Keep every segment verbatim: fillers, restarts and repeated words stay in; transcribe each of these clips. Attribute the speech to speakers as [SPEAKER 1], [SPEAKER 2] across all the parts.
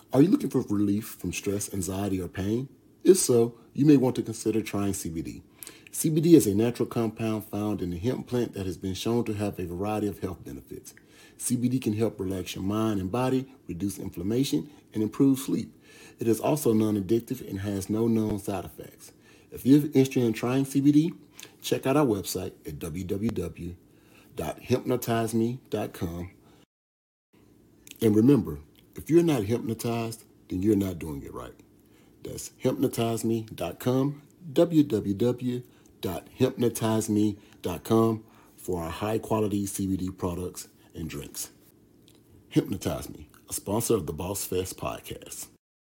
[SPEAKER 1] Are you looking for relief from stress, anxiety, or pain? If so, you may want to consider trying C B D. C B D is a natural compound found in the hemp plant that has been shown to have a variety of health benefits. C B D can help relax your mind and body, reduce inflammation, and improve sleep. It is also non-addictive and has no known side effects. If you're interested in trying C B D, check out our website at w w w dot hypnotize me dot com. And remember, if you're not hypnotized, then you're not doing it right. That's hypnotize me dot com, w w w dot hypnotize me dot com for our high-quality C B D products and drinks. Hypnotize Me, a sponsor of the Boss Fest podcast.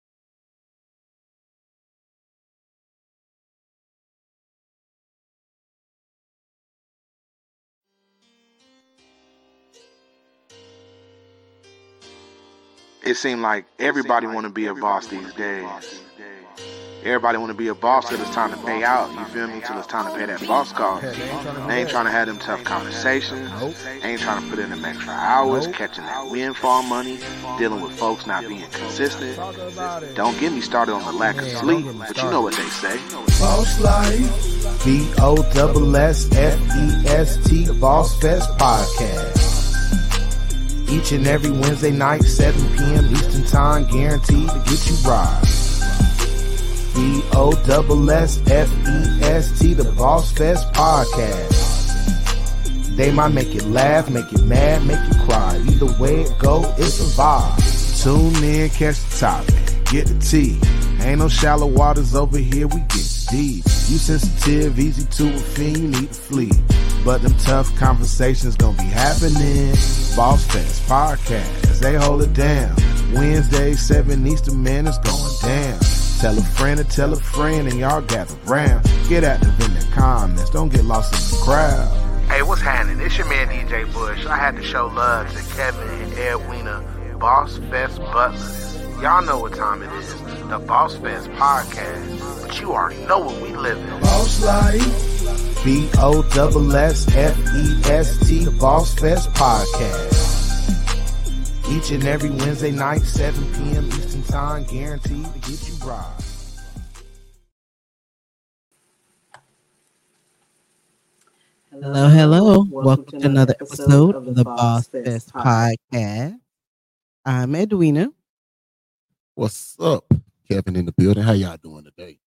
[SPEAKER 2] It seemed like everybody want to be a boss these days. Everybody want to be a boss till it's time to pay out, you feel me, till it's time to pay that boss cost. They ain't trying to have them tough conversations, ain't trying to put in them extra hours, catching that windfall money, dealing with folks not being consistent. Don't get me started on the lack of sleep, but you know what they say.
[SPEAKER 3] Boss Life, B O S S F E S T, Boss Fest podcast. Each and every Wednesday night, seven p.m. Eastern Time, guaranteed to get you right. B O S S F E S T, the Boss Fest podcast. They might make you laugh, make you mad, make you cry. Either way it go, it's a vibe. Tune in, catch the topic, get the tea. Ain't no shallow waters over here, we get deep. You sensitive, easy to offend, you need to flee. But them tough conversations gonna be happening. Boss Fest podcast, they hold it down. Wednesday, seven Eastern, man, it's going down. Tell a friend to tell a friend and y'all gather round. Get active in the comments, don't get lost in the crowd.
[SPEAKER 2] Hey, what's happening? It's your man D J Bush. I had to show love to Kevin and Edwina, Boss Fest Butlers. Y'all know what time it is, the Boss Fest podcast. But you already know what we live in.
[SPEAKER 3] Boss Life, B O S S F E S T, the Boss Fest podcast. Each and every Wednesday night, seven p.m. Eastern Time, guaranteed to get you right.
[SPEAKER 4] Hello, hello. Welcome to another episode of the Boss Fest podcast. I'm Edwina.
[SPEAKER 1] What's up? Kevin in the building. How y'all doing today?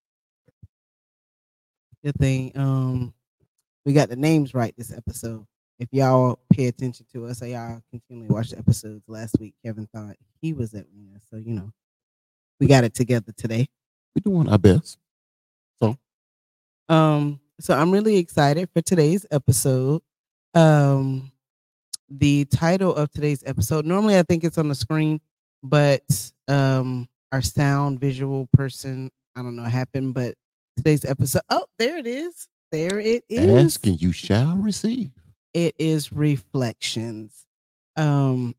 [SPEAKER 4] Good thing um, we got the names right this episode. If y'all pay attention to us, or y'all continually watch the episodes last week, Kevin thought he was Edwina. So, you know, we got it together today.
[SPEAKER 1] We're doing our best. So,
[SPEAKER 4] um, so I'm really excited for today's episode. Um, the title of today's episode, normally I think it's on the screen, but um, our sound visual person, I don't know what happened, but today's episode, oh, there it is. There it is.
[SPEAKER 1] Ask and you shall receive.
[SPEAKER 4] It is Reflections. Um,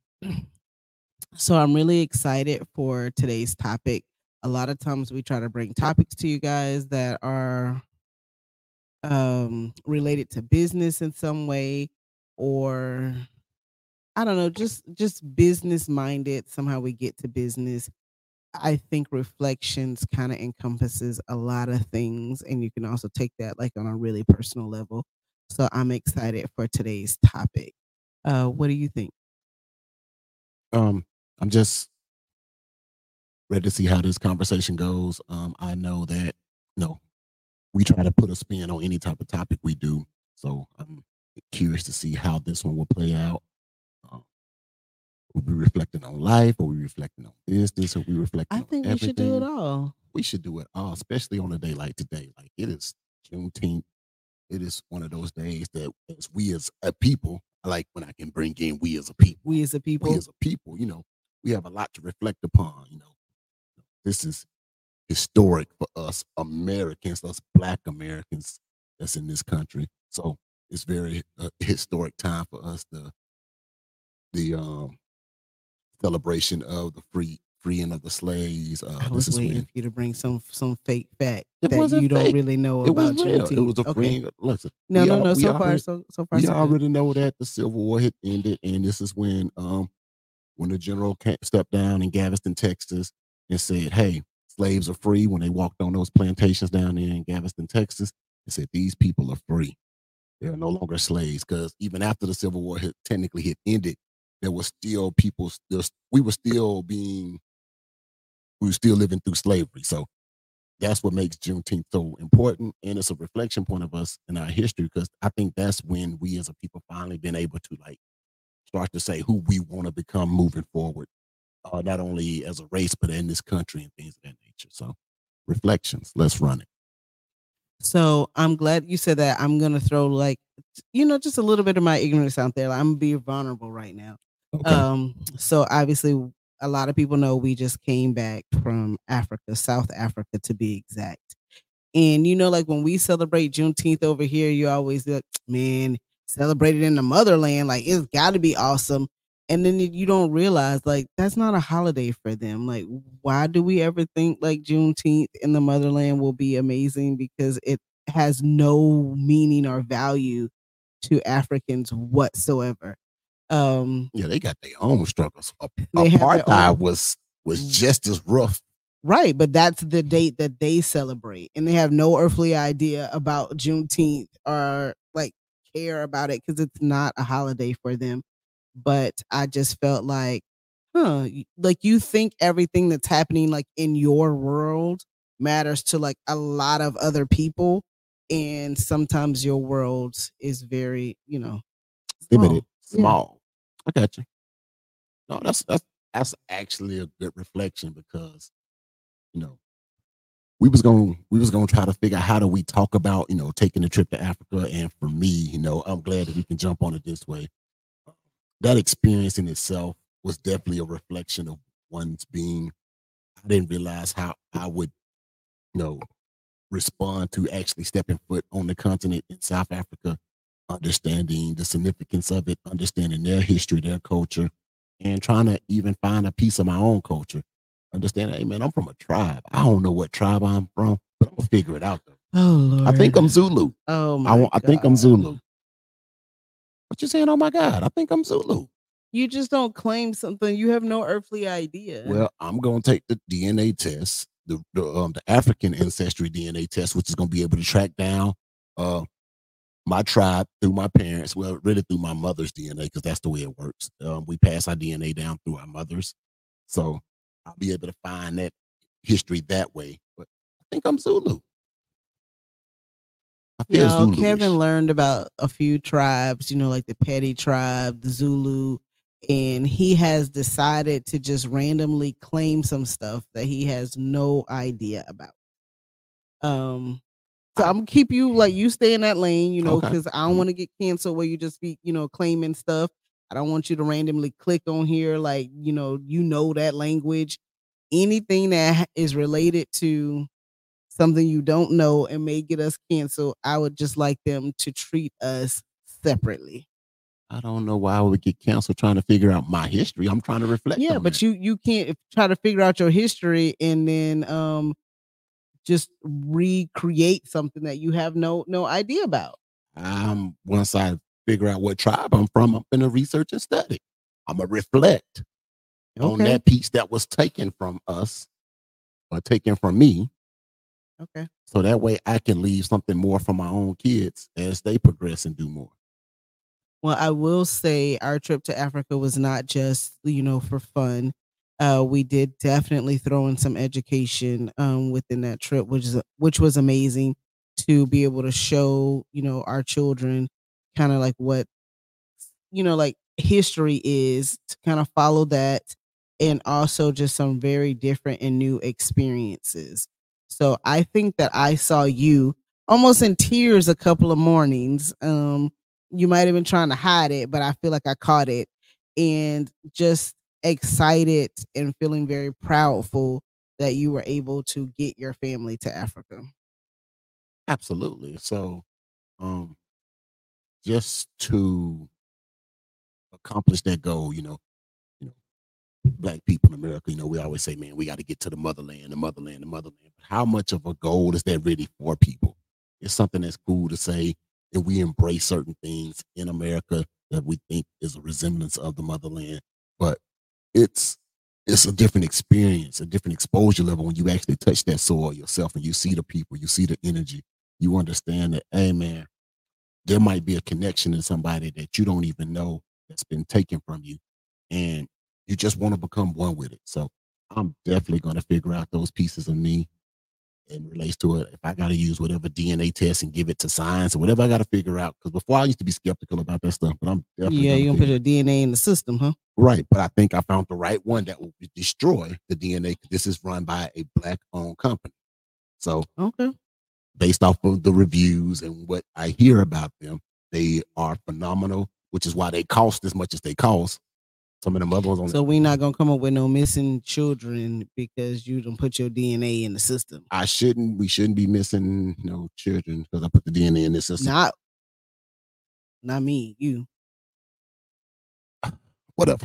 [SPEAKER 4] so I'm really excited for today's topic. A lot of times we try to bring topics to you guys that are um, related to business in some way, or I don't know, just just business minded. Somehow we get to business. I think Reflections kind of encompasses a lot of things, and you can also take that like on a really personal level. So I'm excited for today's topic. Uh, what do you think?
[SPEAKER 1] Um, I'm just ready to see how this conversation goes. Um, I know that no, we try to put a spin on any type of topic we do. So I'm curious to see how this one will play out. Um, we'll be reflecting on life, or we reflecting on business, or we reflecting
[SPEAKER 4] I
[SPEAKER 1] on
[SPEAKER 4] think we
[SPEAKER 1] everything.
[SPEAKER 4] should do it all.
[SPEAKER 1] We should do it all, especially on a day like today. Like it is Juneteenth. It is one of those days that as we as a people, I like when I can bring in we as a people.
[SPEAKER 4] We as a people.
[SPEAKER 1] We as a people, you know, we have a lot to reflect upon. You know, this is historic for us Americans, us Black Americans that's in this country. So it's very uh, historic time for us. The the um, celebration of the free freeing of the slaves. Uh,
[SPEAKER 4] I
[SPEAKER 1] this
[SPEAKER 4] was
[SPEAKER 1] is
[SPEAKER 4] waiting
[SPEAKER 1] when
[SPEAKER 4] for you to bring some some fake fact
[SPEAKER 1] It
[SPEAKER 4] that
[SPEAKER 1] wasn't
[SPEAKER 4] you don't
[SPEAKER 1] fake.
[SPEAKER 4] really know
[SPEAKER 1] it
[SPEAKER 4] about
[SPEAKER 1] was real. It
[SPEAKER 4] Juneteenth.
[SPEAKER 1] was a
[SPEAKER 4] Okay.
[SPEAKER 1] freeing. Listen,
[SPEAKER 4] No,
[SPEAKER 1] we
[SPEAKER 4] no,
[SPEAKER 1] all-
[SPEAKER 4] no.
[SPEAKER 1] we
[SPEAKER 4] So far,
[SPEAKER 1] already-
[SPEAKER 4] so so far,
[SPEAKER 1] we
[SPEAKER 4] so good.
[SPEAKER 1] already know that the Civil War had ended, and this is when um when the general came, stepped down in Galveston, Texas, and said, "Hey, slaves are free." When they walked on those plantations down there in Galveston, Texas, they said these people are free. They are no longer slaves, because even after the Civil War had technically had ended, there was still people still we were still being we were still living through slavery. So that's what makes Juneteenth so important, and it's a reflection point of us in our history, because I think that's when we as a people finally been able to like start to say who we want to become moving forward, uh, not only as a race but in this country and things of that nature. So reflections, let's run it.
[SPEAKER 4] So I'm glad you said that. I'm gonna throw like, you know, just a little bit of my ignorance out there. Like, I'm gonna be vulnerable right now.
[SPEAKER 1] Okay.
[SPEAKER 4] Um, so obviously, a lot of people know we just came back from Africa, South Africa to be exact. And you know, like when we celebrate Juneteenth over here, you always like, man, celebrate it in the motherland. Like it's got to be awesome. And then you don't realize like that's not a holiday for them. Like, why do we ever think like Juneteenth in the motherland will be amazing? Because it has no meaning or value to Africans whatsoever. Um,
[SPEAKER 1] Yeah, they got their own struggles. A-
[SPEAKER 4] They have their
[SPEAKER 1] Apartheid
[SPEAKER 4] own-
[SPEAKER 1] was was just as rough.
[SPEAKER 4] Right, but that's the date that they celebrate, and they have no earthly idea about Juneteenth or like care about it because it's not a holiday for them. But I just felt like, huh, y- like you think everything that's happening like in your world matters to like a lot of other people, and sometimes your world is very, you know,
[SPEAKER 1] Limited,
[SPEAKER 4] Yeah.
[SPEAKER 1] small. I got you. No, that's that's that's actually a good reflection, because you know we was going we was going to try to figure out how do we talk about you know taking a trip to Africa, and for me, you know, I'm glad that we can jump on it this way. That experience in itself was definitely a reflection of one's being. I didn't realize how I would, you know, respond to actually stepping foot on the continent in South Africa, understanding the significance of it, understanding their history, their culture, and trying to even find a piece of my own culture. Understand, hey man, I'm from a tribe. I don't know what tribe I'm from, but I'm gonna figure it out though.
[SPEAKER 4] Oh Lord,
[SPEAKER 1] I think I'm Zulu.
[SPEAKER 4] Oh my
[SPEAKER 1] I want, I think I'm
[SPEAKER 4] God.
[SPEAKER 1] Zulu. What you saying? Oh my God, I think I'm Zulu.
[SPEAKER 4] You just don't claim something you have no earthly idea.
[SPEAKER 1] Well, I'm gonna take the D N A test, the the, um, the African ancestry D N A test, which is gonna be able to track down uh my tribe through my parents. Well, really through my mother's D N A, because that's the way it works. Um, we pass our D N A down through our mothers, so I'll be able to find that history that way. But I think I'm Zulu. I feel
[SPEAKER 4] No,
[SPEAKER 1] Zulu-ish.
[SPEAKER 4] Kevin learned about a few tribes, you know, like the Petty tribe, the Zulu, and he has decided to just randomly claim some stuff that he has no idea about. Um, so
[SPEAKER 1] I-
[SPEAKER 4] I'm gonna keep you like you stay in that lane, you know,
[SPEAKER 1] Okay.
[SPEAKER 4] because I don't want to get canceled where you just be, you know, claiming stuff. I don't want you to randomly click on here like, you know, you know that language. Anything that ha- is related to something you don't know and may get us canceled, I would just like them to treat us separately.
[SPEAKER 1] I don't know why I would get canceled trying to figure out my history. I'm trying to reflect.
[SPEAKER 4] Yeah,
[SPEAKER 1] on
[SPEAKER 4] but
[SPEAKER 1] that.
[SPEAKER 4] you you can't try to figure out your history and then um just recreate something that you have no no idea about.
[SPEAKER 1] Um, once I figure out what tribe I'm from, I'm gonna research and study. I'm gonna reflect on
[SPEAKER 4] Okay.
[SPEAKER 1] that piece that was taken from us or taken from me,
[SPEAKER 4] Okay.
[SPEAKER 1] so that way I can leave something more for my own kids as they progress and do more.
[SPEAKER 4] Well, I will say our trip to Africa was not just, you know, for fun. Uh, we did definitely throw in some education um, within that trip, which is which was amazing to be able to show, you know, our children kind of like what, you know, like history is, to kind of follow that, and also just some very different and new experiences. So I think that I saw you almost in tears a couple of mornings. Um, you might have been trying to hide it, but I feel like I caught it, and just excited and feeling very proudful that you were able to get your family to Africa.
[SPEAKER 1] Absolutely. So, um, just to accomplish that goal, you know, you know, black people in America, you know, we always say, man, we got to get to the motherland, the motherland, the motherland. But how much of a goal is that really for people? It's something that's cool to say, and we embrace certain things in America that we think is a resemblance of the motherland. But it's it's a different experience, a different exposure level when you actually touch that soil yourself and you see the people, you see the energy, you understand that, hey man, there might be a connection in somebody that you don't even know that's been taken from you, and you just want to become one with it. So I'm definitely going to figure out those pieces of me and relates to it. If I got to use whatever D N A test and give it to science or whatever I got to figure out, because before I used to be skeptical about that stuff, but I'm definitely
[SPEAKER 4] Yeah,
[SPEAKER 1] gonna
[SPEAKER 4] you're gonna put
[SPEAKER 1] figure
[SPEAKER 4] your D N A in the system, huh?
[SPEAKER 1] right. But I think I found the right one that will destroy the D N A. This is run by a black-owned company, so
[SPEAKER 4] Okay.
[SPEAKER 1] based off of the reviews and what I hear about them, they are phenomenal, which is why they cost as much as they cost. Some of them other ones on
[SPEAKER 4] So we're not gonna come up with no missing children because you don't put your D N A in the system.
[SPEAKER 1] I shouldn't. We shouldn't be missing no children because I put the D N A in this system.
[SPEAKER 4] Not, not me. You.
[SPEAKER 1] Whatever.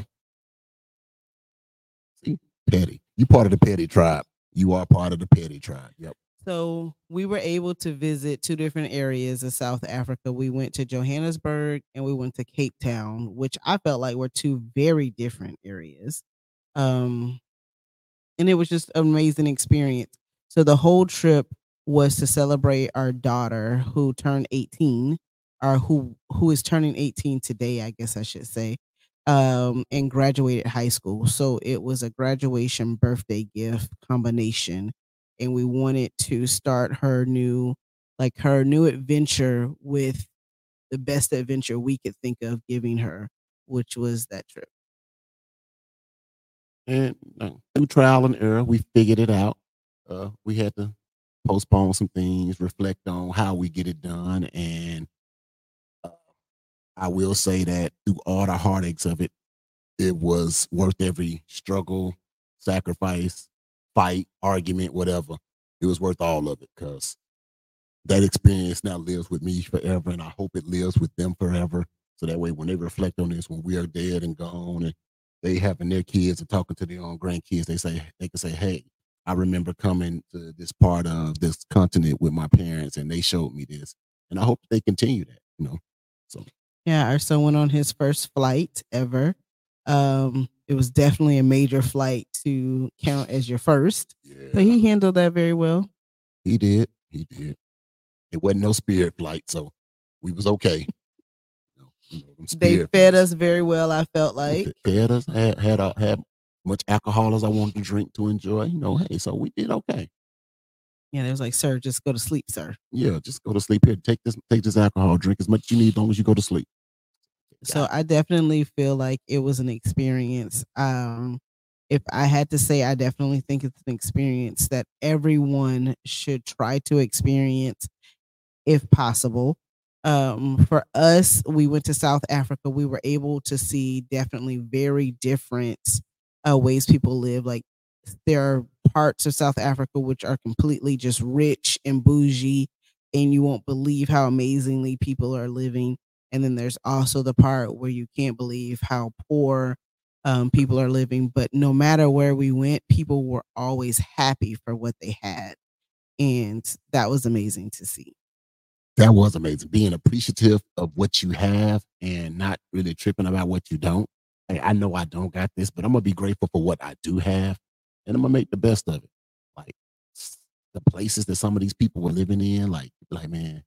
[SPEAKER 1] See, petty. You part of the petty tribe. You are part of the petty tribe. Yep.
[SPEAKER 4] So we were able to visit two different areas of South Africa. We went to Johannesburg and we went to Cape Town, which I felt like were two very different areas. Um, and it was just an amazing experience. So the whole trip was to celebrate our daughter who turned eighteen, or who who is turning eighteen today, I guess I should say, um, and graduated high school. So it was a graduation birthday gift combination, and we wanted to start her new, like her new adventure with the best adventure we could think of giving her, which was that trip.
[SPEAKER 1] And uh, through trial and error, we figured it out. Uh, we had to postpone some things, reflect on how we get it done, and uh, I will say that through all the heartaches of it, it was worth every struggle, sacrifice, fight, argument, whatever. It was worth all of it because that experience now lives with me forever, and I hope it lives with them forever. So that way, when they reflect on this, when we are dead and gone, and they having their kids and talking to their own grandkids, they say they can say, "Hey, I remember coming to this part of this continent with my parents, and they showed me this." And I hope they continue that. You know, so
[SPEAKER 4] Yeah, our son went on his first flight ever. Um, it was definitely a major flight to count as your first, but
[SPEAKER 1] yeah,
[SPEAKER 4] he handled that very well.
[SPEAKER 1] he did, he did. It wasn't no spirit flight, so we was okay. You know, you know, them
[SPEAKER 4] They
[SPEAKER 1] spirit
[SPEAKER 4] fed
[SPEAKER 1] flights.
[SPEAKER 4] us very well, I felt
[SPEAKER 1] They
[SPEAKER 4] like.
[SPEAKER 1] fe- fed us, had had uh, had much alcohol as I wanted to drink to enjoy. You know, hey, so we did okay.
[SPEAKER 4] Yeah, they was like, "Sir, just go to sleep, sir."
[SPEAKER 1] Yeah, just go to sleep here. Take this, take this alcohol, drink as much as you need, as long as you go to sleep.
[SPEAKER 4] So
[SPEAKER 1] Yeah.
[SPEAKER 4] I definitely feel like it was an experience. Um, if I had to say, I definitely think it's an experience that everyone should try to experience if possible. Um, for us, we went to South Africa. We were able to see definitely very different uh, ways people live. Like there are parts of South Africa which are completely just rich and bougie, and you won't believe how amazingly people are living. And then there's also the part where you can't believe how poor um, people are living. But no matter where we went, people were always happy for what they had, and that was amazing to see.
[SPEAKER 1] That was amazing. Being appreciative of what you have and not really tripping about what you don't. Hey, I know I don't got this, but I'm gonna be grateful for what I do have, and I'm gonna make the best of it. Like s- the places that some of these people were living in, like like man,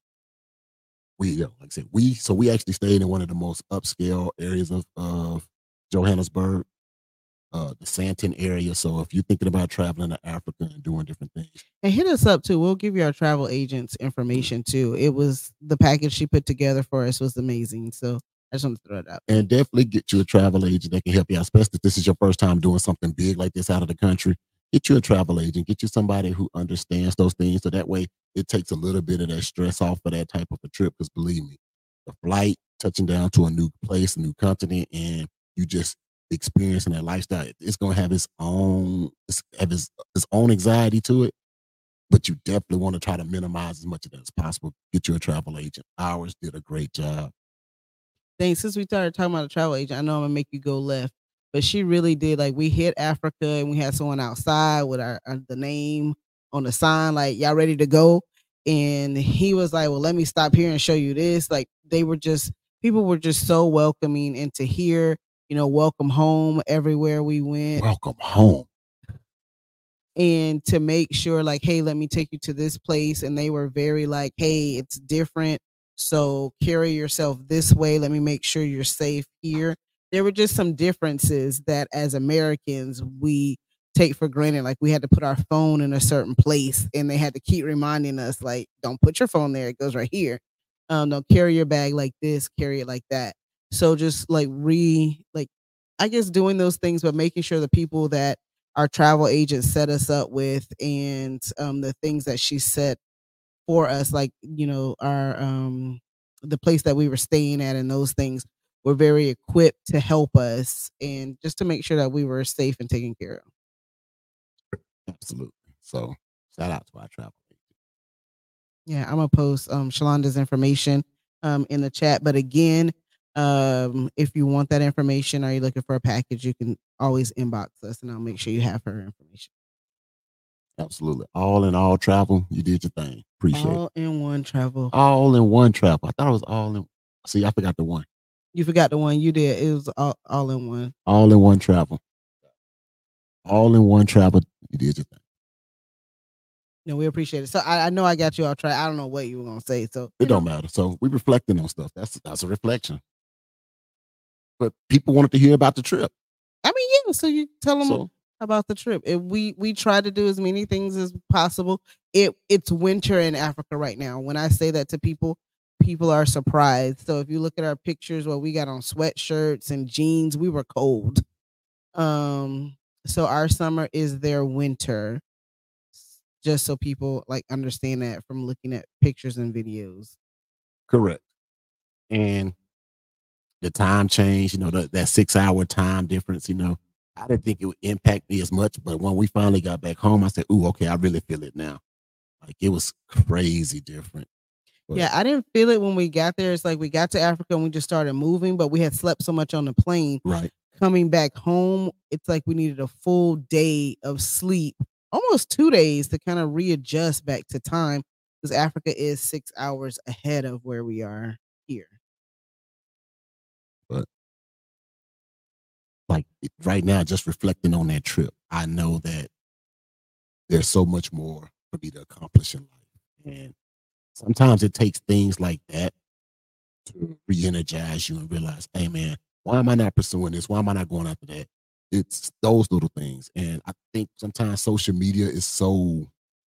[SPEAKER 1] we yo, like I said, we so we actually stayed in one of the most upscale areas of of Johannesburg, uh, the Sandton area. So if you're thinking about traveling to Africa and doing different things,
[SPEAKER 4] And hit us up too. We'll give you our travel agent's information too. It was the package she put together for us was amazing. So I just want to throw it out.
[SPEAKER 1] and definitely get you a travel agent that can help you out, especially if this is your first time doing something big like this out of the country. Get you a travel agent, get you somebody who understands those things. So that way it takes a little bit of that stress off of that type of a trip. Because believe me, the flight, touching down to a new place, a new continent, and you just experiencing that lifestyle, it's gonna have its own it's have its, its own anxiety to it. But you definitely want to try to minimize as much of that as possible. Get you a travel agent. Ours did a great job.
[SPEAKER 4] Thanks. Since we started talking about a travel agent, I know I'm gonna make you go left, but she really did. Like we hit Africa and we had someone outside with our, our the name on the sign, like y'all ready to go. And he was like, "Well, let me stop here and show you this." Like they were just people were just so welcoming, and to hear you know, welcome home everywhere we went.
[SPEAKER 1] Welcome home.
[SPEAKER 4] And to make sure like, hey, let me take you to this place. And they were very like, hey, it's different. So carry yourself this way. Let me make sure you're safe here. There were just some differences that as Americans, we take for granted. Like we had to put our phone in a certain place and they had to keep reminding us like, don't put your phone there. It goes right here. Um, don't carry your bag like this, carry it like that. So just like re like, I guess doing those things, but making sure the people that our travel agent set us up with and um, the things that she set for us, like, you know, our um, the place that we were staying at and those things were very equipped to help us and just to make sure that we were safe and taken care of.
[SPEAKER 1] Absolutely. So shout out to our travel agent.
[SPEAKER 4] Yeah, I'm gonna post um, Shalonda's information um, in the chat. But again, um, if you want that information or you're looking for a package, you can always inbox us and I'll make sure you have her information.
[SPEAKER 1] Absolutely. All in all travel, you did your thing. Appreciate
[SPEAKER 4] all
[SPEAKER 1] it.
[SPEAKER 4] All in one travel.
[SPEAKER 1] All in one travel. I thought it was all in. See, I forgot the one.
[SPEAKER 4] You forgot the one you did. It was all, all in one.
[SPEAKER 1] All in one travel. All in one travel, you did your thing.
[SPEAKER 4] No, we appreciate it. So I, I know I got you all track. I don't know what you were gonna say. So
[SPEAKER 1] it don't matter. So we reflecting on stuff. That's that's a reflection. But people wanted to hear about the trip.
[SPEAKER 4] I mean, yeah. So you tell them
[SPEAKER 1] so,
[SPEAKER 4] about the trip. It, we we try to do as many things as possible. It it's winter in Africa right now. When I say that to people, people are surprised. So if you look at our pictures, what we got on sweatshirts and jeans, we were cold. Um. So our summer is their winter. Just so people like understand that from looking at pictures and videos.
[SPEAKER 1] Correct. And the time change, you know, the, that six hour time difference, you know, I didn't think it would impact me as much. But when we finally got back home, I said, ooh, okay, I really feel it now. Like it was crazy different.
[SPEAKER 4] But yeah, I didn't feel it when we got there. It's like we got to Africa and we just started moving, but we had slept so much on the plane.
[SPEAKER 1] Right.
[SPEAKER 4] Coming back home, it's like we needed a full day of sleep. Almost two days to kind of readjust back to time because Africa is six hours ahead of where we are here.
[SPEAKER 1] But like right now, just reflecting on that trip, I know that there's so much more for me to accomplish in life. And sometimes it takes things like that to re-energize you and realize, hey man, why am I not pursuing this? Why am I not going after that? It's those little things. And I think sometimes social media is so,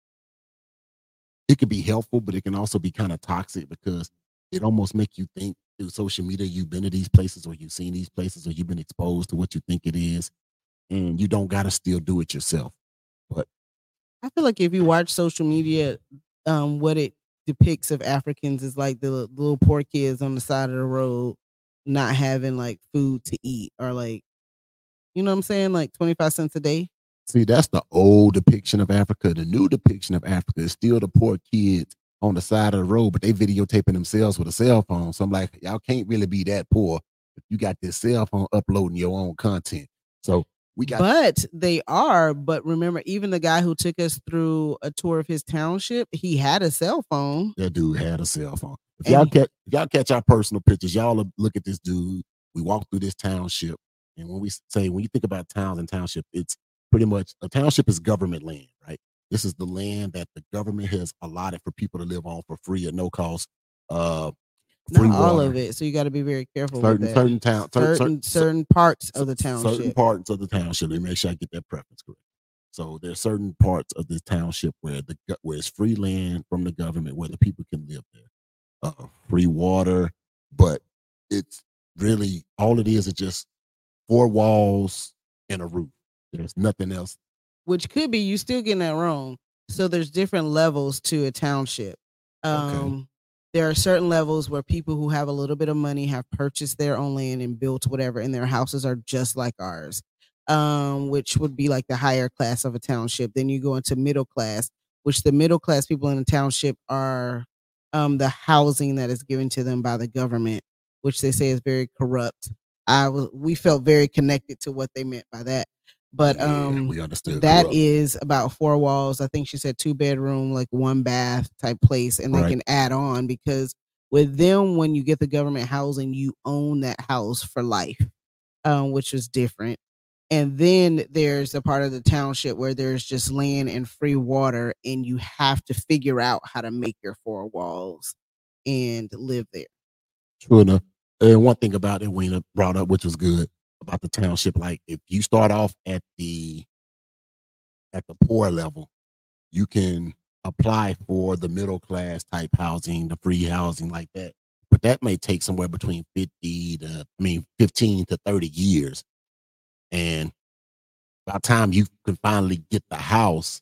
[SPEAKER 1] it can be helpful, but it can also be kind of toxic because it almost make you think through social media, you've been to these places or you've seen these places or you've been exposed to what you think it is. And you don't got to still do it yourself. But
[SPEAKER 4] I feel like if you watch social media, um, what it depicts of Africans is like the, the little poor kids on the side of the road, not having like food to eat or like, you know what I'm saying? Like twenty-five cents a day.
[SPEAKER 1] See, that's the old depiction of Africa. The new depiction of Africa is still the poor kids on the side of the road, but they videotaping themselves with a cell phone. So I'm like, y'all can't really be that poor if you got this cell phone uploading your own content. So we got,
[SPEAKER 4] but they are. But remember, even the guy who took us through a tour of his township, he had a cell phone.
[SPEAKER 1] That dude had a cell phone. If y'all catch, if y'all catch our personal pictures, y'all look at this dude. We walk through this township. And when we say, when you think about towns and township, it's pretty much, a township is government land, right? This is the land that the government has allotted for people to live on for free at no cost. Uh,
[SPEAKER 4] Not all of it, so you got to be very careful
[SPEAKER 1] certain,
[SPEAKER 4] with that.
[SPEAKER 1] Certain town,
[SPEAKER 4] certain,
[SPEAKER 1] certain,
[SPEAKER 4] certain parts of the township.
[SPEAKER 1] Certain parts of the township. Let me make sure I get that preference correct. So there's certain parts of this township where the where it's free land from the government, where the people can live there. Uh, free water, but it's really all it is is just four walls and a roof. There's nothing else.
[SPEAKER 4] Which could be, you still getting that wrong. So there's different levels to a township. Um, okay. There are certain levels where people who have a little bit of money have purchased their own land and built whatever, and their houses are just like ours, um, which would be like the higher class of a township. Then you go into middle class, which the middle class people in the township are um, the housing that is given to them by the government, which they say is very corrupt. I was, we felt very connected to what they meant by that. But um,
[SPEAKER 1] yeah, we understood
[SPEAKER 4] that
[SPEAKER 1] corrupt.
[SPEAKER 4] Is about four walls. I think she said two bedroom, like one bath type place, and they right. can add on because with them, when you get the government housing, you own that house for life. um, which was different. And then there's a part of the township where there's just land and free water, and you have to figure out how to make your four walls and live there.
[SPEAKER 1] True enough. And one thing about it, Weena brought up, which was good about the township, like if you start off at the at the poor level, you can apply for the middle class type housing, the free housing like that. But that may take somewhere between fifty to, I mean, fifteen to thirty years. And by the time you can finally get the house,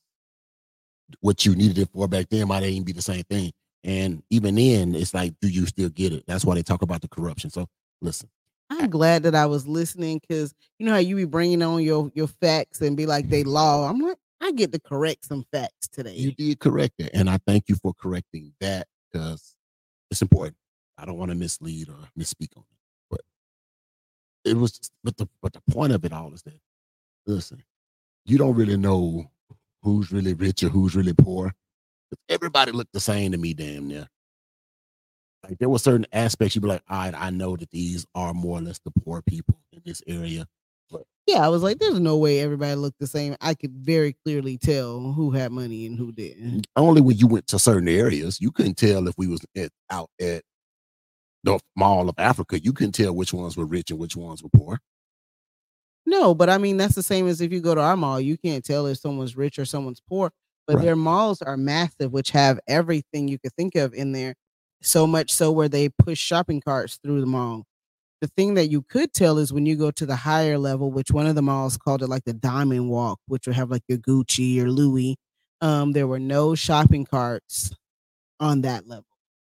[SPEAKER 1] what you needed it for back then might even be the same thing. And even then, it's like, do you still get it? That's why they talk about the corruption. So listen.
[SPEAKER 4] I'm glad that I was listening, because you know how you be bringing on your, your facts and be like, they law. I'm like, I get to correct some facts today.
[SPEAKER 1] You did correct it. And I thank you for correcting that, because it's important. I don't want to mislead or misspeak on it. But it was, but the, but the point of it all is that, listen, you don't really know who's really rich or who's really poor. Everybody looked the same to me, damn near. Like there were certain aspects you'd be like, all right, I know that these are more or less the poor people in this area. But
[SPEAKER 4] yeah, I was like, there's no way everybody looked the same. I could very clearly tell who had money and who didn't.
[SPEAKER 1] Only when you went to certain areas, you couldn't tell if we was at, out at the Mall of Africa. You couldn't tell which ones were rich and which ones were poor.
[SPEAKER 4] No, but I mean, that's the same as if you go to our mall. You can't tell if someone's rich or someone's poor. But right. Their malls are massive, which have everything you could think of in there. So much so where they push shopping carts through the mall. The thing that you could tell is when you go to the higher level, which one of the malls called it like the Diamond Walk, which would have like your Gucci or Louis. Um, there were no shopping carts on that level.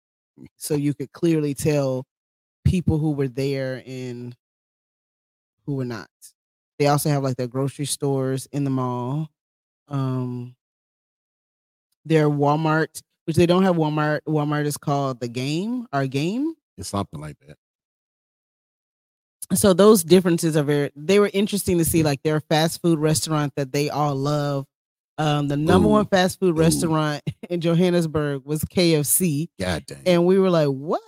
[SPEAKER 4] So you could clearly tell people who were there and who were not. They also have like their grocery stores in the mall. Um, their Walmart, which they don't have Walmart. Walmart is called the Game, our Game.
[SPEAKER 1] It's something like that.
[SPEAKER 4] So those differences are very, they were interesting to see, like their fast food restaurant that they all love. Um, the number Ooh. one fast food Ooh. restaurant in Johannesburg was K F C.
[SPEAKER 1] God dang.
[SPEAKER 4] And we were like, what?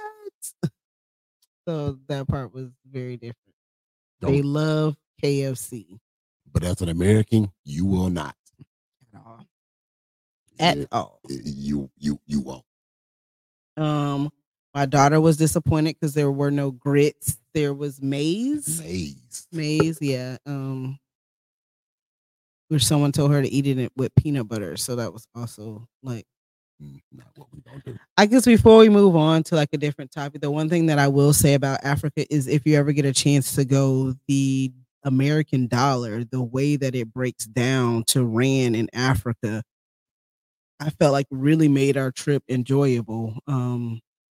[SPEAKER 4] So that part was very different. Don't. They love K F C.
[SPEAKER 1] But as an American, you will not.
[SPEAKER 4] At all. At yeah, all.
[SPEAKER 1] You you you won't.
[SPEAKER 4] Um, my daughter was disappointed because there were no grits. There was maize.
[SPEAKER 1] Maize.
[SPEAKER 4] Maize, yeah. Um, which someone told her to eat it with peanut butter. So that was also like
[SPEAKER 1] not what we don't do.
[SPEAKER 4] I guess before we move on to like a different topic, the one thing that I will say about Africa is if you ever get a chance to go, the American dollar, the way that it breaks down to rand in Africa, I felt like really made our trip enjoyable. Um,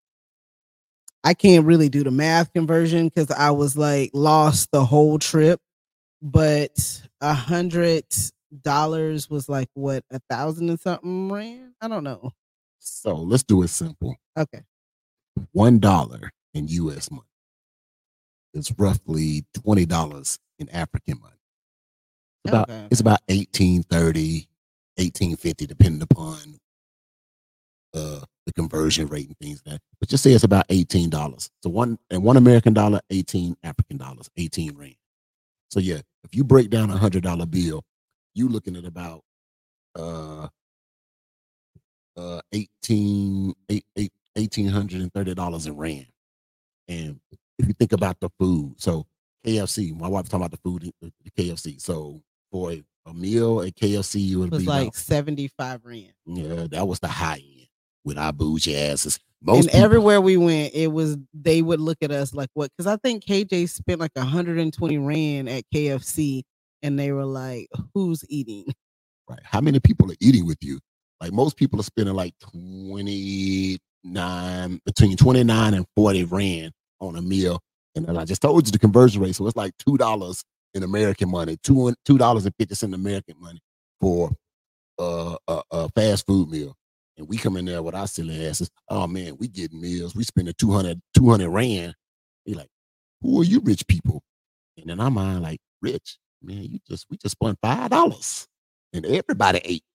[SPEAKER 4] I can't really do the math conversion because I was like lost the whole trip, but a hundred dollars was like what, a thousand and something rand? I don't know.
[SPEAKER 1] So let's do it simple.
[SPEAKER 4] Okay.
[SPEAKER 1] One dollar in U S money is roughly twenty dollars in African money. It's about, okay. It's about eighteen thirty, eighteen fifty, depending upon uh, the conversion rate and things like that. But just say it's about eighteen dollars. So one and one American dollar, eighteen African dollars, eighteen rand. So yeah, if you break down a hundred dollar bill, you looking at about uh uh eighteen eight eight eighteen hundred and thirty dollars in rand. And if you think about the food, so K F C, my wife's talking about the food at K F C. So for a, a meal at K F C, it would
[SPEAKER 4] it was
[SPEAKER 1] be
[SPEAKER 4] like
[SPEAKER 1] about,
[SPEAKER 4] seventy-five rand.
[SPEAKER 1] Yeah, that was the high end with our bougie asses. Most
[SPEAKER 4] and
[SPEAKER 1] people,
[SPEAKER 4] everywhere we went, it was they would look at us like what? Because I think K J spent like one hundred twenty rand at K F C, and they were like, "Who's eating?"
[SPEAKER 1] Right? How many people are eating with you? Like most people are spending like twenty-nine, between twenty-nine and forty rand on a meal. And then I just told you the conversion rate. So it's like two dollars in American money, two two dollars and fifty cents American money for uh, a, a fast food meal. And we come in there with our silly asses. Oh man, we getting meals. We spending two hundred, two hundred rand. You're like, who are you rich people? And in our mind, like, rich, man, you just we just spent five dollars. And everybody ate.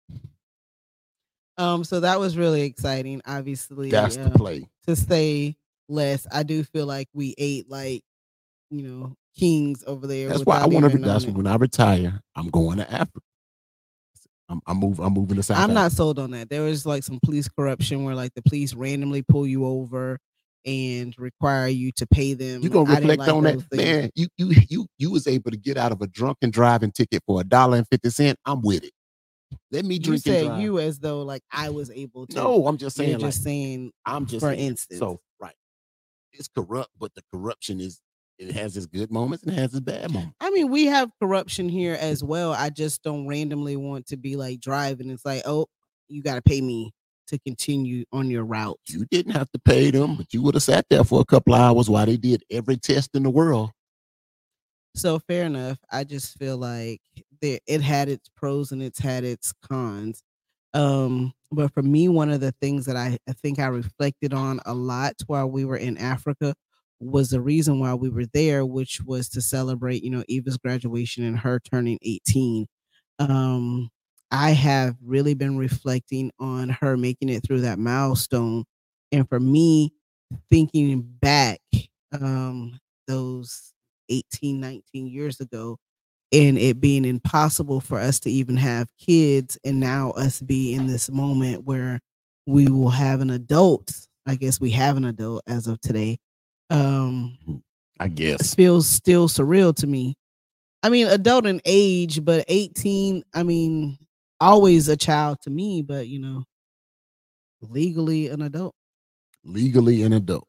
[SPEAKER 4] Um, so that was really exciting, obviously.
[SPEAKER 1] That's
[SPEAKER 4] um,
[SPEAKER 1] the play.
[SPEAKER 4] To say less, I do feel like we ate like, you know, kings over there.
[SPEAKER 1] That's why I
[SPEAKER 4] without
[SPEAKER 1] want to.
[SPEAKER 4] even
[SPEAKER 1] That's
[SPEAKER 4] knowing it.
[SPEAKER 1] when I retire. I'm going to Africa. I'm, I'm moving. I'm moving to South.
[SPEAKER 4] I'm
[SPEAKER 1] Africa.
[SPEAKER 4] not sold on that. There was like some police corruption where like the police randomly pull you over and require you to pay them.
[SPEAKER 1] You gonna
[SPEAKER 4] I didn't
[SPEAKER 1] reflect
[SPEAKER 4] like
[SPEAKER 1] on
[SPEAKER 4] those
[SPEAKER 1] that,
[SPEAKER 4] things.
[SPEAKER 1] man? You you you you was able to get out of a drunken driving ticket for a dollar and fifty cent. I'm with it. Let me
[SPEAKER 4] You
[SPEAKER 1] drink and
[SPEAKER 4] said
[SPEAKER 1] drive.
[SPEAKER 4] you as though like I was able to.
[SPEAKER 1] No, I'm just
[SPEAKER 4] You're
[SPEAKER 1] saying.
[SPEAKER 4] just
[SPEAKER 1] like,
[SPEAKER 4] saying
[SPEAKER 1] I'm just
[SPEAKER 4] for
[SPEAKER 1] saying.
[SPEAKER 4] instance.
[SPEAKER 1] So right, it's corrupt, but the corruption is it has its good moments and it has its bad moments.
[SPEAKER 4] I mean, we have corruption here as well. I just don't randomly want to be like driving. It's like, oh, you got to pay me to continue on your route.
[SPEAKER 1] You didn't have to pay them, but you would have sat there for a couple of hours while they did every test in the world.
[SPEAKER 4] So fair enough. I just feel like there, it had its pros and it's had its cons. Um, but for me, one of the things that I, I think I reflected on a lot while we were in Africa was the reason why we were there, which was to celebrate, you know, Eva's graduation and her turning eighteen. Um, I have really been reflecting on her making it through that milestone. And for me, thinking back, um, those eighteen, nineteen years ago, and it being impossible for us to even have kids, and now us be in this moment where we will have an adult. I guess we have an adult as of today. Um,
[SPEAKER 1] I guess
[SPEAKER 4] feels still surreal to me. I mean, adult in age, but eighteen, I mean, always a child to me, but you know, legally an adult.
[SPEAKER 1] Legally an adult.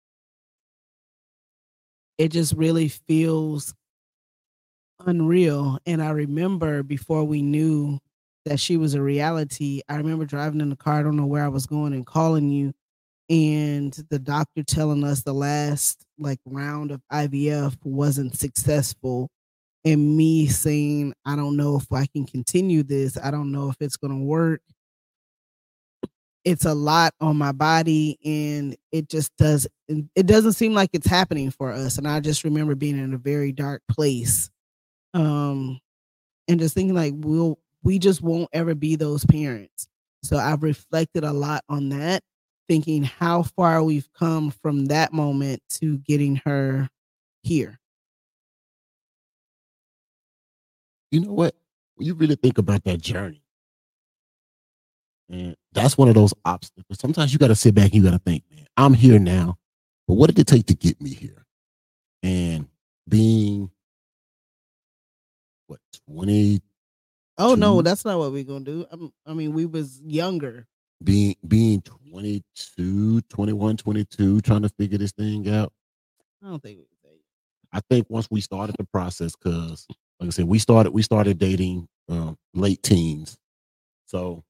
[SPEAKER 4] It just really feels unreal. And I remember before we knew that she was a reality, I remember driving in the car, I don't know where I was going, and calling you, and the doctor telling us the last like round of I V F wasn't successful, and me saying, I don't know if I can continue this. I don't know if it's going to work. It's a lot on my body, and it just does. It doesn't seem like it's happening for us. And I just remember being in a very dark place, um, and just thinking like we'll we just won't ever be those parents. So I've reflected a lot on that, thinking how far we've come from that moment to getting her here.
[SPEAKER 1] You know what? When you really think about that journey, and that's one of those obstacles. Sometimes you got to sit back and you got to think, man, I'm here now, but what did it take to get me here? And being what twenty?
[SPEAKER 4] Oh no, that's not what we're gonna do. I'm, I mean, we was younger.
[SPEAKER 1] Being being twenty-two, twenty-one, twenty-two, trying to figure this thing out.
[SPEAKER 4] I don't think we can say.
[SPEAKER 1] I think once we started the process, because like I said, we started we started dating um, late teens, so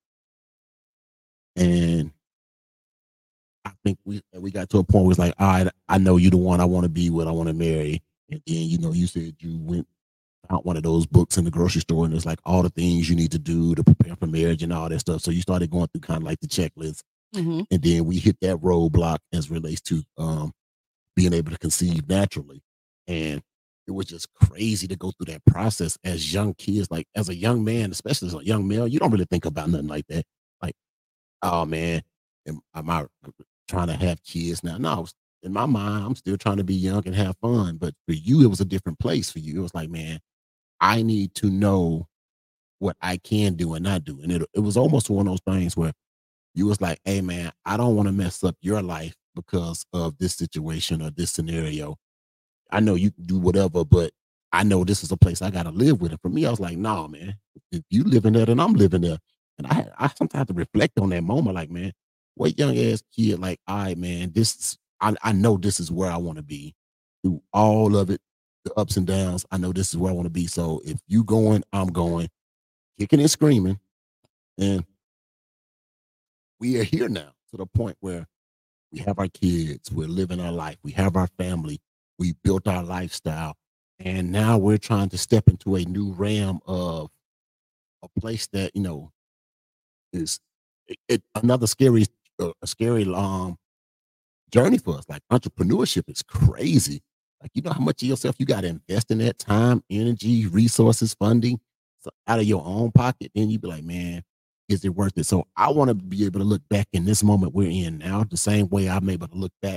[SPEAKER 1] and I think we we got to a point where it's like, all right, I know you the one I want to be with, I want to marry, and then you know you said you went out one of those books in the grocery store, and it's like all the things you need to do to prepare for marriage and all that stuff. So you started going through kind of like the checklist,
[SPEAKER 4] mm-hmm.
[SPEAKER 1] and then we hit that roadblock as relates to um, being able to conceive naturally, and it was just crazy to go through that process as young kids. Like as a young man, especially as a young male, you don't really think about nothing like that. Like, oh man, am, am I trying to have kids now? No, in my mind, I'm still trying to be young and have fun. But for you, it was a different place for you. It was like, man, I need to know what I can do and not do. And it, it was almost one of those things where you was like, hey, man, I don't want to mess up your life because of this situation or this scenario. I know you can do whatever, but I know this is a place I got to live with. And for me, I was like, no, nah, man, if you living there, then I'm living there. And I, I sometimes have to reflect on that moment, like, man, what young ass kid, like, all right, man, this is, I, I know this is where I want to be through all of it. The ups and downs, I know this is where I want to be. So if you going, I'm going, kicking and screaming. And we are here now to the point where we have our kids, we're living our life, we have our family, we built our lifestyle. And now we're trying to step into a new realm of a place that, you know, is it, it, another scary, uh, a scary um, journey for us. Like entrepreneurship is crazy. Like, you know how much of yourself you got to invest in that time, energy, resources, funding so out of your own pocket. Then you be like, man, is it worth it? So I want to be able to look back in this moment we're in now, the same way I'm able to look back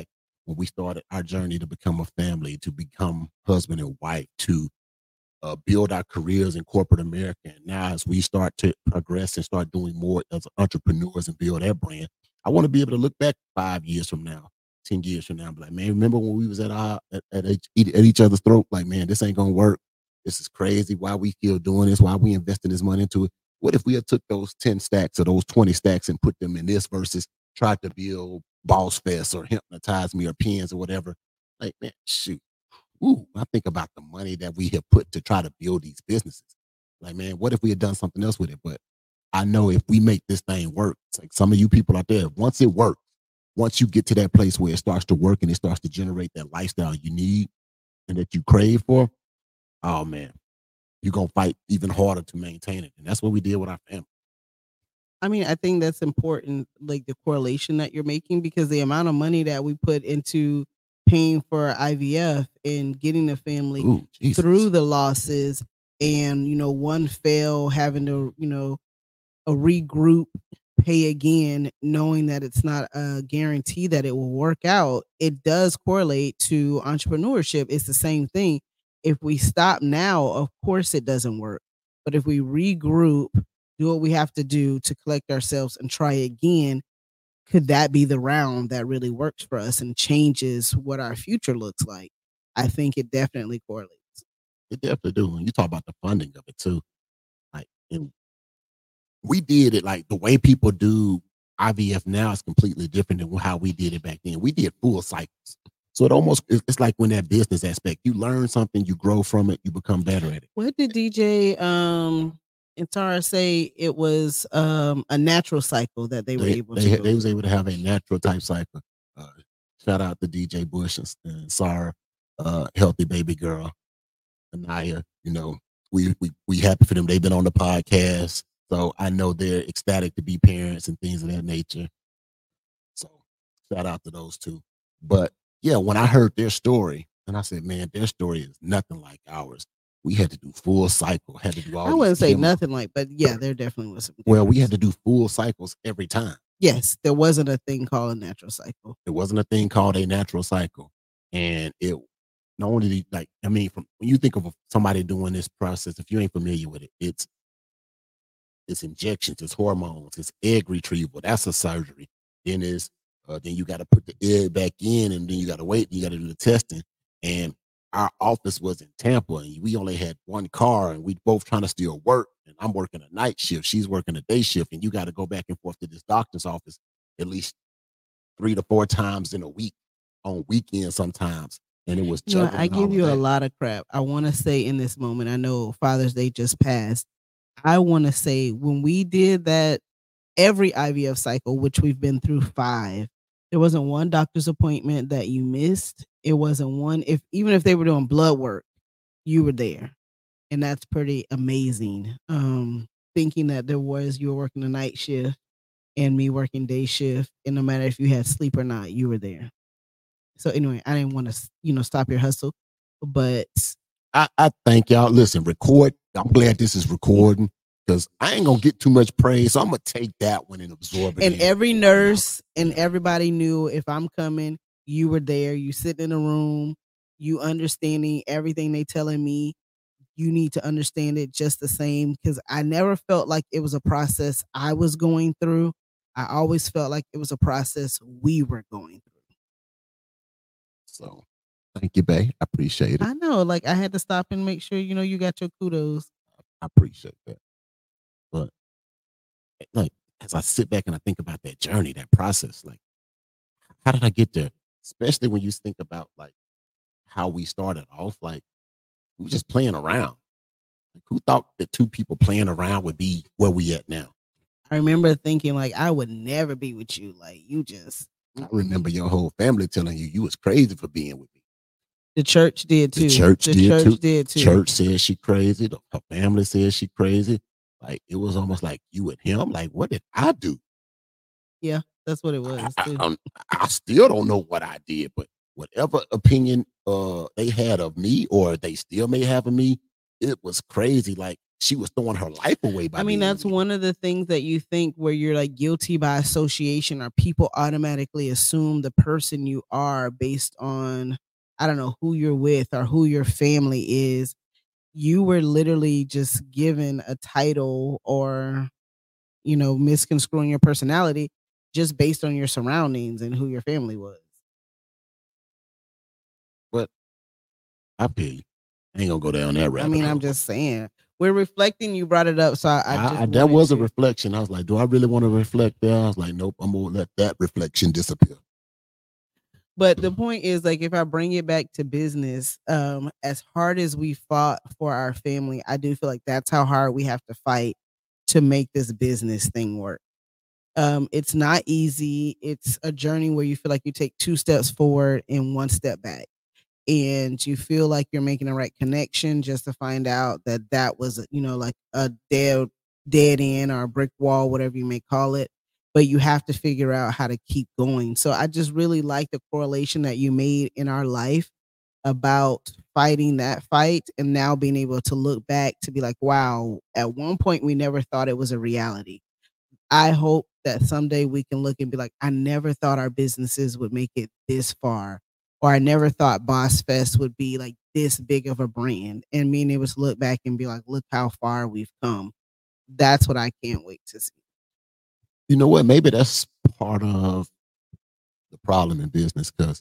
[SPEAKER 1] when we started our journey to become a family, to become husband and wife, to uh, build our careers in corporate America. And now as we start to progress and start doing more as entrepreneurs and build our brand, I want to be able to look back five years from now, ten years from now, and be like, man, remember when we was at our at, at, each, at each other's throat? Like, man, this ain't gonna work. This is crazy. Why we still doing this? Why we investing this money into it? What if we had took those ten stacks or those twenty stacks and put them in this versus tried to build Boss Fest or Hypnotize Me or Pins or whatever? Like, man, shoot. Ooh, I think about the money that we have put to try to build these businesses. Like, man, what if we had done something else with it? But I know if we make this thing work, it's like some of you people out there, once it works, once you get to that place where it starts to work and it starts to generate that lifestyle you need and that you crave for, oh man, you're going to fight even harder to maintain it. And that's what we did with our family.
[SPEAKER 4] I mean, I think that's important, like the correlation that you're making, because the amount of money that we put into paying for I V F and getting the family
[SPEAKER 1] Ooh,
[SPEAKER 4] through the losses, and, you know, one fail, having to, you know, a regroup, pay again, knowing that it's not a guarantee that it will work out. It does correlate to entrepreneurship. It's the same thing. If we stop now, of course it doesn't work. But if we regroup, do what we have to do to collect ourselves and try again, could that be the round that really works for us and changes what our future looks like? I think it definitely correlates.
[SPEAKER 1] It definitely do. And you talk about the funding of it too. Like, and we did it like the way people do I V F now is completely different than how we did it back then. We did full cycles. So it almost, it's like when that business aspect, you learn something, you grow from it, you become better at it.
[SPEAKER 4] What did D J um, and Tara say? It was um, a natural cycle that they were
[SPEAKER 1] they,
[SPEAKER 4] able
[SPEAKER 1] they,
[SPEAKER 4] to.
[SPEAKER 1] They was able to have a natural type cycle. Uh, shout out to D J Bush and, and Sarah, uh, healthy baby girl, Anaya. You know, we we we happy for them. They've been on the podcast, so I know they're ecstatic to be parents and things of that nature. So shout out to those two. But yeah, when I heard their story, and I said, man, their story is nothing like ours. We had to do full cycle. Had to do all.
[SPEAKER 4] I wouldn't say
[SPEAKER 1] chemo.
[SPEAKER 4] nothing like, but yeah, there definitely was some.
[SPEAKER 1] Well, we had to do full cycles every time.
[SPEAKER 4] Yes, there wasn't a thing called a natural cycle.
[SPEAKER 1] There wasn't a thing called a natural cycle, and it not only like I mean, from when you think of somebody doing this process, if you ain't familiar with it, it's it's injections, it's hormones, it's egg retrieval. That's a surgery. Then is uh, then you got to put the egg back in, and then you got to wait. And you got to do the testing. And our office was in Tampa, and we only had one car, and we both trying to still work. And I'm working a night shift, she's working a day shift, and you got to go back and forth to this doctor's office at least three to four times in a week, on weekends sometimes. And it was
[SPEAKER 4] you know, I give you a lot of crap. I want to say in this moment, I know Father's Day just passed. I want to say when we did that, every I V F cycle, which we've been through five, there wasn't one doctor's appointment that you missed. It wasn't one, if even if they were doing blood work, you were there. And that's pretty amazing. Um, thinking that there was, you were working a night shift and me working day shift, and no matter if you had sleep or not, you were there. So anyway, I didn't want to, you know, stop your hustle, but
[SPEAKER 1] I, I thank y'all. Listen, record. I'm glad this is recording, because I ain't gonna get too much praise. So I'm gonna take that one and absorb it.
[SPEAKER 4] And every nurse and everybody knew if I'm coming, you were there. You sitting in a room, you understanding everything they telling me. You need to understand it just the same, because I never felt like it was a process I was going through. I always felt like it was a process we were going through.
[SPEAKER 1] So thank you, babe. I appreciate it.
[SPEAKER 4] I know, like I had to stop and make sure, you know, you got your kudos.
[SPEAKER 1] I appreciate that. But like, as I sit back and I think about that journey, that process, like, how did I get there? Especially when you think about like how we started off, like we were just playing around. Like, who thought that two people playing around would be where we at now?
[SPEAKER 4] I remember thinking like I would never be with you. Like you just.
[SPEAKER 1] I remember your whole family telling you you was crazy for being with me.
[SPEAKER 4] The church did too.
[SPEAKER 1] The church,
[SPEAKER 4] the
[SPEAKER 1] did,
[SPEAKER 4] church
[SPEAKER 1] too.
[SPEAKER 4] did too.
[SPEAKER 1] Church said she crazy. The, her family said she crazy. Like it was almost like you and him. Like, what did I do?
[SPEAKER 4] Yeah, that's what it was.
[SPEAKER 1] I, I, I still don't know what I did, but whatever opinion uh they had of me, or they still may have of me, it was crazy. Like she was throwing her life away by
[SPEAKER 4] I mean,
[SPEAKER 1] being
[SPEAKER 4] that's
[SPEAKER 1] with me.
[SPEAKER 4] one of the things that you think where you're like guilty by association, or people automatically assume the person you are based on, I don't know, who you're with or who your family is. You were literally just given a title, or, you know, misconstruing your personality just based on your surroundings and who your family was.
[SPEAKER 1] But I feel you. I ain't gonna go down that rabbit
[SPEAKER 4] I mean,
[SPEAKER 1] hole.
[SPEAKER 4] I'm just saying. We're reflecting. You brought it up, so I, I just
[SPEAKER 1] I, I, that
[SPEAKER 4] wanted
[SPEAKER 1] was a
[SPEAKER 4] to-
[SPEAKER 1] reflection. I was like, do I really want to reflect there? I was like, nope, I'm gonna let that reflection disappear.
[SPEAKER 4] But the point is, like, if I bring it back to business, um, as hard as we fought for our family, I do feel like that's how hard we have to fight to make this business thing work. Um, it's not easy. It's a journey where you feel like you take two steps forward and one step back, and you feel like you're making the right connection, just to find out that that was, you know, like a dead dead end or a brick wall, whatever you may call it. But you have to figure out how to keep going. So I just really like the correlation that you made in our life about fighting that fight, and now being able to look back to be like, wow, at one point we never thought it was a reality. I hope that someday we can look and be like, I never thought our businesses would make it this far, or I never thought Boss Fest would be like this big of a brand, and being able to look back and be like, look how far we've come. That's what I can't wait to see.
[SPEAKER 1] You know what? Maybe that's part of the problem in business, because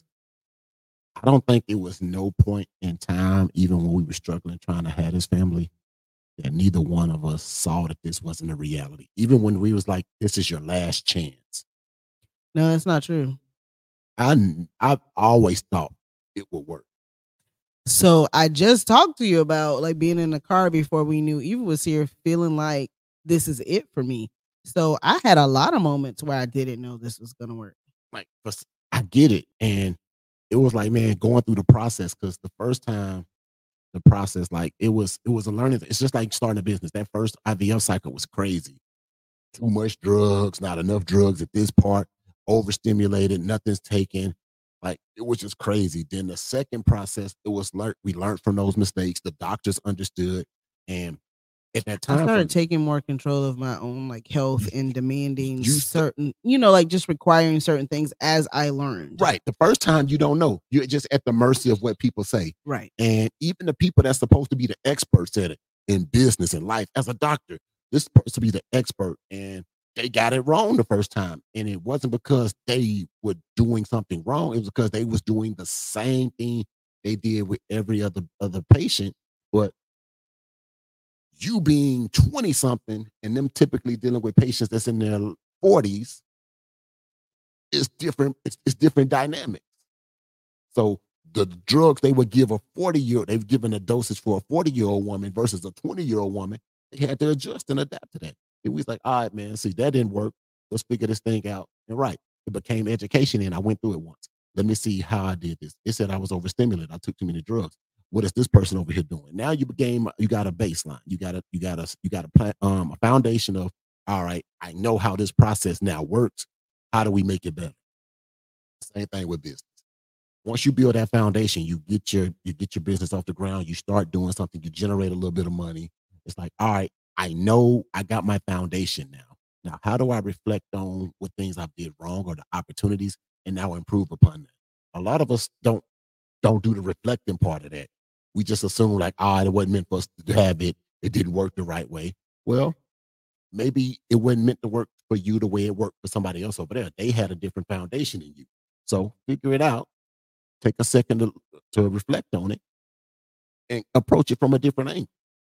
[SPEAKER 1] I don't think it was no point in time, even when we were struggling trying to have this family, that neither one of us saw that this wasn't a reality. Even when we was like, this is your last chance.
[SPEAKER 4] No, that's not true.
[SPEAKER 1] I I've always thought it would work.
[SPEAKER 4] So I just talked to you about like being in the car before we knew Eva was here, feeling like this is it for me. So I had a lot of moments where I didn't know this was gonna work.
[SPEAKER 1] Like, but I get it, and it was like, man, going through the process, because the first time, the process, like it was, it was a learning. It's just like starting a business. That first I V F cycle was crazy. Too much drugs, not enough drugs at this part, overstimulated, nothing's taken. Like it was just crazy. Then the second process, it was learned. We learned from those mistakes. The doctors understood, and at that time,
[SPEAKER 4] I started
[SPEAKER 1] from,
[SPEAKER 4] taking more control of my own like health and demanding
[SPEAKER 1] you-
[SPEAKER 4] certain, you know, like just requiring certain things as I learned.
[SPEAKER 1] right. The first time you don't know. You're just at the mercy of what people say.
[SPEAKER 4] Right.
[SPEAKER 1] And even the people that's supposed to be the experts at it in business and life, as a doctor, this is supposed to be the expert, and they got it wrong the first time. And it wasn't because they were doing something wrong. It was because they was doing the same thing they did with every other other patient. But you being twenty something and them typically dealing with patients that's in their forties, is different. It's, it's different dynamics. So the drugs they would give a forty year old, they've given a dosage for a forty year old woman versus a twenty year old woman. They had to adjust and adapt to that. It was like, all right, man, see, that didn't work. Let's figure this thing out. And right, it became education, and I went through it once. Let me see how I did this. It said I was overstimulated. I took too many drugs. What is this person over here doing? Now you became, you got a baseline. You got a, you got a, you got a, pla- um, a foundation of, all right, I know how this process now works. How do we make it better? Same thing with business. Once you build that foundation, you get your, you get your business off the ground. You start doing something. You generate a little bit of money. It's like, all right, I know I got my foundation now. Now, how do I reflect on what things I did wrong or the opportunities, and now improve upon that? A lot of us don't don't do the reflecting part of that. We just assume like, ah, it wasn't meant for us to have it. It didn't work the right way. Well, maybe it wasn't meant to work for you the way it worked for somebody else over there. They had a different foundation than you. So figure it out. Take a second to, to reflect on it and approach it from a different angle.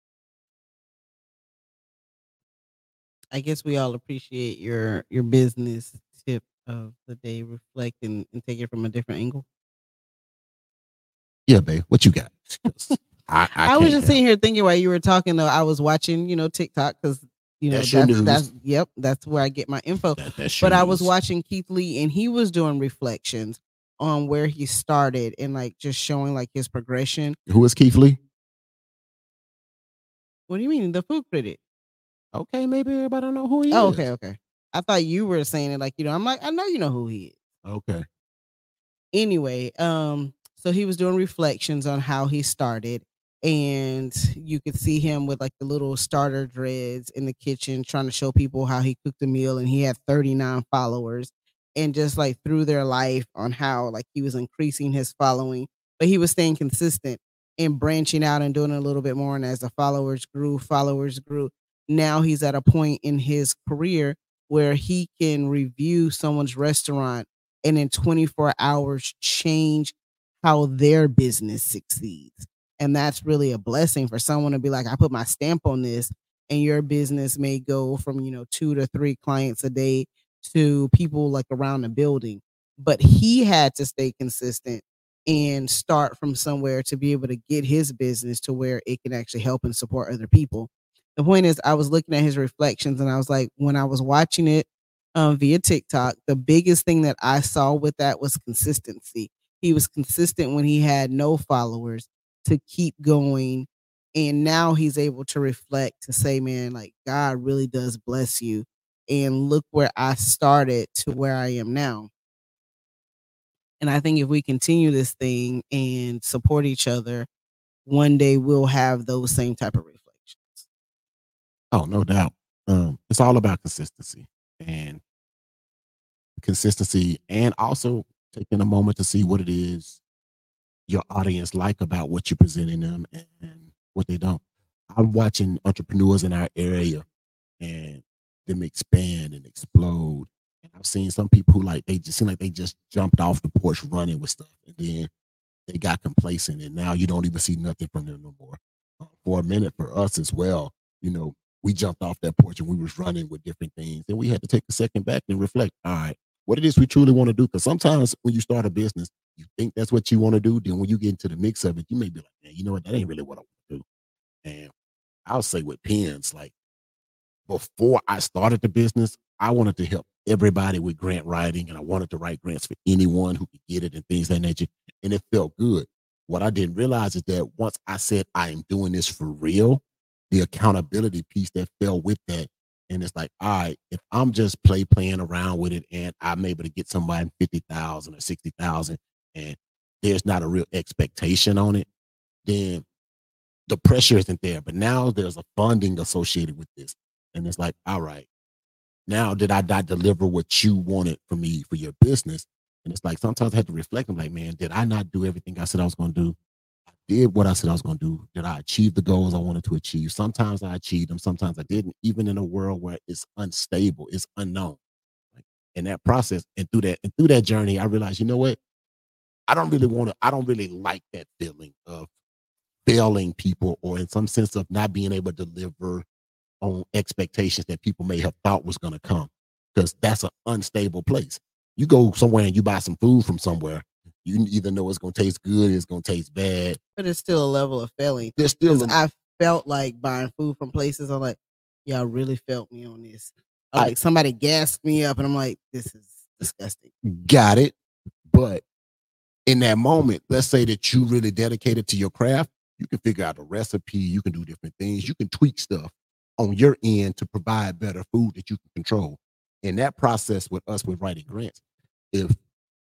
[SPEAKER 4] I guess we all appreciate your your business tip of the day. Reflect and, and take it from a different angle.
[SPEAKER 1] Yeah, babe. What you got? I, I,
[SPEAKER 4] I was
[SPEAKER 1] can't
[SPEAKER 4] just
[SPEAKER 1] help.
[SPEAKER 4] sitting here thinking while you were talking, though, I was watching, you know, TikTok, because, you know,
[SPEAKER 1] That's your
[SPEAKER 4] that's,
[SPEAKER 1] news.
[SPEAKER 4] that's, yep, that's where I get my info.
[SPEAKER 1] That- that's your
[SPEAKER 4] But I was
[SPEAKER 1] news.
[SPEAKER 4] watching Keith Lee, and he was doing reflections on where he started and like just showing like his progression.
[SPEAKER 1] Who is Keith Lee?
[SPEAKER 4] What do you mean? The food critic.
[SPEAKER 1] Okay, maybe everybody don't know who he
[SPEAKER 4] Oh,
[SPEAKER 1] is.
[SPEAKER 4] okay, okay. I thought you were saying it like, you know, I'm like, I know you know who he is.
[SPEAKER 1] Okay.
[SPEAKER 4] Anyway, um, so he was doing reflections on how he started, and you could see him with like the little starter dreads in the kitchen trying to show people how he cooked a meal, and he had thirty-nine followers, and just like through their life on how like he was increasing his following, but he was staying consistent and branching out and doing a little bit more. And as the followers grew, followers grew. Now he's at a point in his career where he can review someone's restaurant and in twenty-four hours change how their business succeeds. And that's really a blessing for someone to be like, I put my stamp on this, and your business may go from, you know, two to three clients a day to people like around the building. But he had to stay consistent and start from somewhere to be able to get his business to where it can actually help and support other people. The point is, I was looking at his reflections, and I was like, when I was watching it um, via TikTok, the biggest thing that I saw with that was consistency. He was consistent when he had no followers to keep going. And now he's able to reflect to say, man, like God really does bless you. And look where I started to where I am now. And I think if we continue this thing and support each other, one day we'll have those same type of reflections.
[SPEAKER 5] Oh, no doubt. Um, it's all about consistency and consistency, and also taking a moment to see what it is your audience like about what you're presenting them and what they don't. I'm watching entrepreneurs in our area and them expand and explode. And I've seen some people who like they just seem like they just jumped off the porch running with stuff, and then they got complacent, and now you don't even see nothing from them no more. Uh, for a minute, for us as well, you know, we jumped off that porch and we was running with different things, and we had to take a second back and reflect. All right, what it is we truly want to do? Because sometimes when you start a business, you think that's what you want to do. Then when you get into the mix of it, you may be like, man, you know what? That ain't really what I want to do. And I'll say with pens, like before I started the business, I wanted to help everybody with grant writing, and I wanted to write grants for anyone who could get it and things of that nature. And it felt good. What I didn't realize is that once I said I am doing this for real, the accountability piece that fell with that. And it's like, all right, if I'm just play playing around with it and I'm able to get somebody fifty thousand or sixty thousand and there's not a real expectation on it, then the pressure isn't there. But now there's a funding associated with this. And it's like, all right, now did I not deliver what you wanted for me for your business? And it's like, sometimes I have to reflect. I'm like, man, did I not do everything I said I was going to do? I did what I said I was going to do. Did I achieve the goals I wanted to achieve? Sometimes I achieved them. Sometimes I didn't, even in a world where it's unstable, it's unknown. Like, in that process and through that, and through that journey, I realized, you know what? I don't really want to, I don't really like that feeling of failing people, or in some sense of not being able to deliver on expectations that people may have thought was going to come, because that's an unstable place. You go somewhere and you buy some food from somewhere, you either know it's going to taste good, it's going to taste bad,
[SPEAKER 4] but it's still a level of failing.
[SPEAKER 5] There's still a,
[SPEAKER 4] I felt like buying food from places, I'm like, y'all really felt me on this. I, like somebody gassed me up and I'm like, this is disgusting.
[SPEAKER 5] Got it. But in that moment, let's say that you really dedicated to your craft, you can figure out a recipe, you can do different things, you can tweak stuff on your end to provide better food that you can control. In that process with us with writing grants, if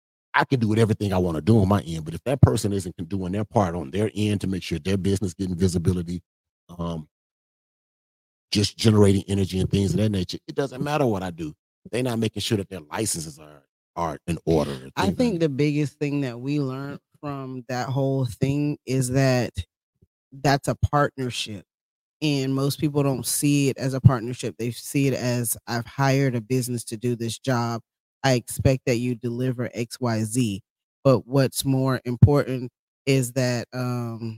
[SPEAKER 5] I can do it, everything I want to do on my end, but if that person isn't doing their part on their end to make sure their business getting visibility, um, just generating energy and things of that nature, it doesn't matter what I do. They're not making sure that their licenses are are in order.
[SPEAKER 4] I think the biggest thing that we learned from that whole thing is that that's a partnership. And most people don't see it as a partnership. They see it as, I've hired a business to do this job. I expect that you deliver X, Y, Z. But what's more important is that um,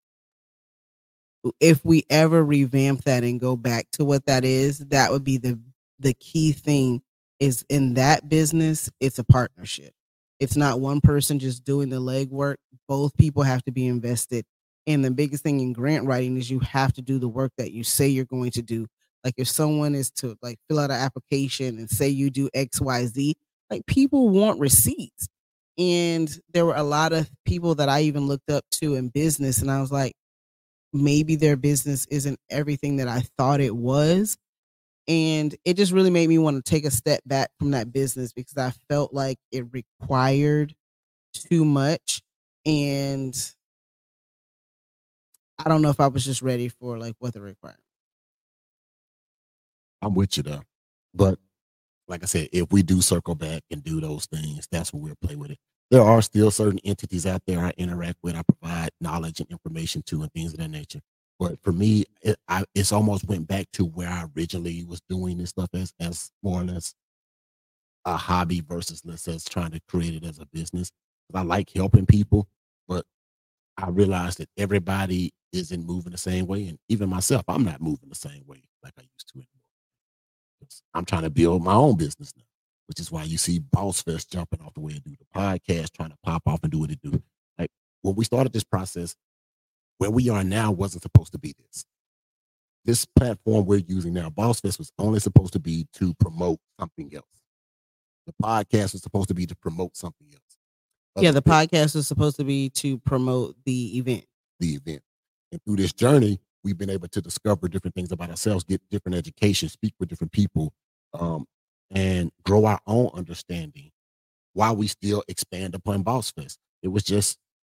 [SPEAKER 4] if we ever revamp that and go back to what that is, that would be the the key thing. Is in that business, it's a partnership. It's not one person just doing the legwork. Both people have to be invested. And the biggest thing in grant writing is you have to do the work that you say you're going to do. Like if someone is to like fill out an application and say you do X, Y, Z, like people want receipts. And there were a lot of people that I even looked up to in business, and I was like, maybe their business isn't everything that I thought it was. And it just really made me want to take a step back from that business because I felt like it required too much. And I don't know if I was just ready for like what the requirement.
[SPEAKER 5] I'm with you there. But like I said, if we do circle back and do those things, that's what we'll play with it. There are still certain entities out there I interact with, I provide knowledge and information to, and things of that nature. But for me, it, I, it's almost went back to where I originally was doing this stuff as, as more or less a hobby versus let's say trying to create it as a business. I like helping people, but I realized that everybody isn't moving the same way, and even myself, I'm not moving the same way like I used to anymore. I'm trying to build my own business now, which is why you see Boss Fest jumping off the way it do, the podcast trying to pop off and do what it do. Like when we started this process, where we are now wasn't supposed to be this. This platform we're using now, Boss Fest, was only supposed to be to promote something else. The podcast was supposed to be to promote something else.
[SPEAKER 4] Yeah, the podcast was supposed to be to promote the event.
[SPEAKER 5] The event. And through this journey, we've been able to discover different things about ourselves, get different education, speak with different people, um, and grow our own understanding while we still expand upon Boss Fest. It was just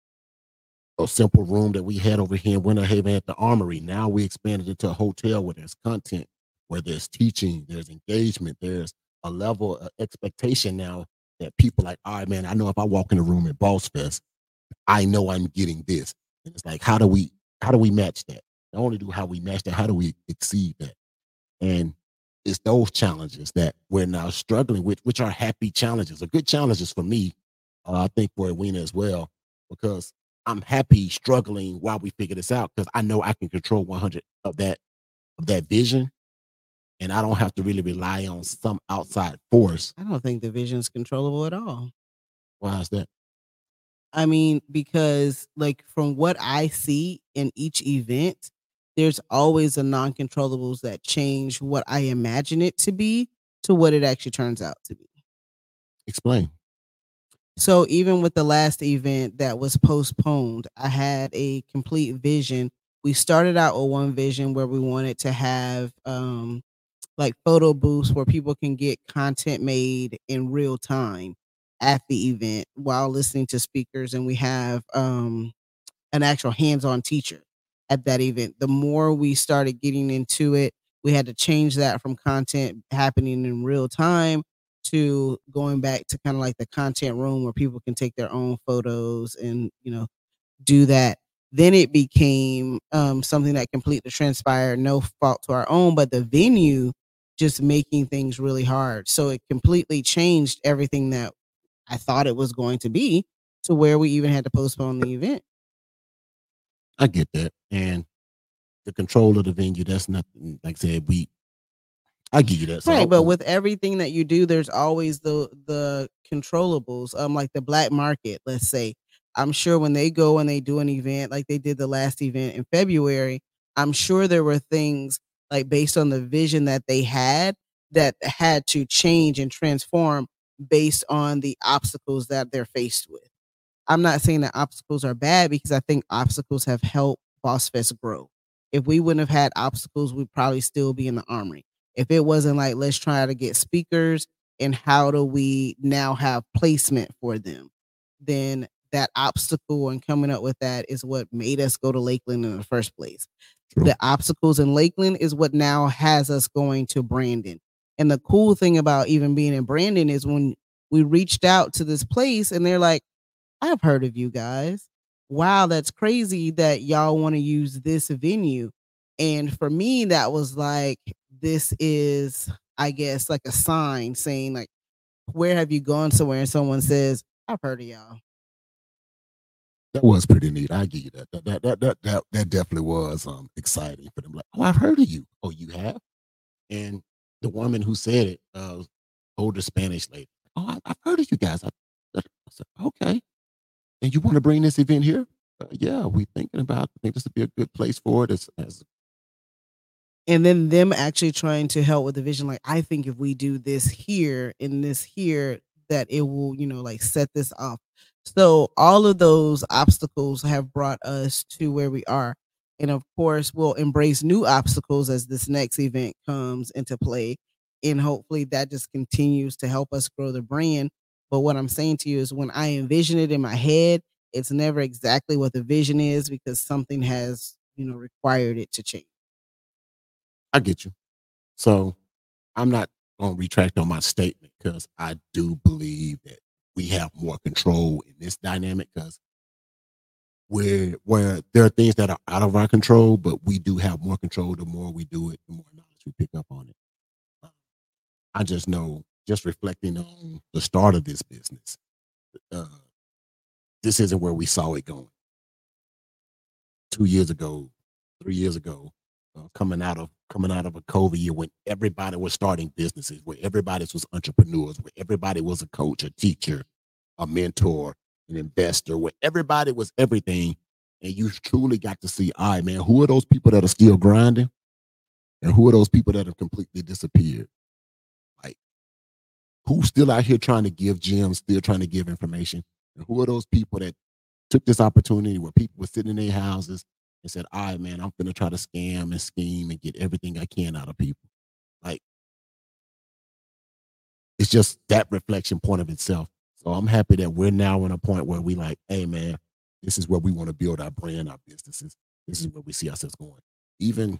[SPEAKER 5] a simple room that we had over here in Winter Haven at the Armory. Now we expanded it to a hotel where there's content, where there's teaching, there's engagement, there's a level of expectation now that people like, all right, man, I know if I walk in the room at Boss Fest, I know I'm getting this. And it's like, how do we, how do we match that? Not only do how we match that, how do we exceed that? And it's those challenges that we're now struggling with, which are happy challenges, are good challenges for me. Uh, I think for Edwina as well, because I'm happy struggling while we figure this out, because I know I can control one hundred of that, of that vision. And I don't have to really rely on some outside force.
[SPEAKER 4] I don't think the vision's controllable at all.
[SPEAKER 5] Why is that?
[SPEAKER 4] I mean, because like from what I see in each event, there's always a non-controllables that change what I imagine it to be to what it actually turns out to be.
[SPEAKER 5] Explain.
[SPEAKER 4] So even with the last event that was postponed, I had a complete vision. We started out with one vision where we wanted to have um, like photo booths where people can get content made in real time at the event while listening to speakers, and we have um, an actual hands-on teacher at that event. The more we started getting into it, we had to change that from content happening in real time to going back to kind of like the content room where people can take their own photos and, you know, do that. Then it became um, something that completely transpired, no fault to our own, but the venue just making things really hard. So it completely changed everything that I thought it was going to be to where we even had to postpone the event.
[SPEAKER 5] I get that. And the control of the venue, that's nothing, like I said, we, I give you that. So
[SPEAKER 4] right,
[SPEAKER 5] I,
[SPEAKER 4] but with everything that you do, there's always the the controllables. Um, like the black market, let's say. I'm sure when they go and they do an event like they did the last event in February, I'm sure there were things like based on the vision that they had that had to change and transform based on the obstacles that they're faced with. I'm not saying that obstacles are bad because I think obstacles have helped Boss Fest grow. If we wouldn't have had obstacles, we'd probably still be in the Armory. If it wasn't like, let's try to get speakers and how do we now have placement for them, then that obstacle and coming up with that is what made us go to Lakeland in the first place. True. The obstacles in Lakeland is what now has us going to Brandon. And the cool thing about even being in Brandon is when we reached out to this place and they're like, I've heard of you guys. Wow, that's crazy that y'all want to use this venue. And for me, that was like, this is, I guess, like a sign saying like, where have you gone somewhere? And someone says, I've heard of y'all.
[SPEAKER 5] That was pretty neat. I give you that. That that that that that, that definitely was um exciting for them. Like, oh, I've heard of you. Oh, you have? And the woman who said it, uh, older Spanish lady. Oh, I, I've heard of you guys. I, I said, okay. And you want to bring this event here? Uh, yeah, we're thinking about. I think this would be a good place for it. As, as
[SPEAKER 4] and then them actually trying to help with the vision. Like, I think if we do this here and this here, that it will, you know, like set this off. So all of those obstacles have brought us to where we are. And of course, we'll embrace new obstacles as this next event comes into play. And hopefully that just continues to help us grow the brand. But what I'm saying to you is when I envision it in my head, it's never exactly what the vision is because something has you know, required it to change.
[SPEAKER 5] I get you. So I'm not going to retract on my statement because I do believe that we have more control in this dynamic because where where there are things that are out of our control, but we do have more control. The more we do it, the more knowledge we pick up on it. Uh, I just know, just reflecting on the start of this business, uh, this isn't where we saw it going. Two years ago, three years ago, uh, coming out of coming out of a COVID year when everybody was starting businesses, where everybody was entrepreneurs, where everybody was a coach, a teacher, a mentor, an investor, where everybody was everything. And you truly got to see, all right, man, who are those people that are still grinding? And who are those people that have completely disappeared? Like, who's still out here trying to give gems, still trying to give information? And who are those people that took this opportunity where people were sitting in their houses and said, all right, man, I'm going to try to scam and scheme and get everything I can out of people. Like, it's just that reflection point of itself. So I'm happy that we're now in a point where we like, hey, man, this is where we want to build our brand, our businesses. This is where we see ourselves going. Even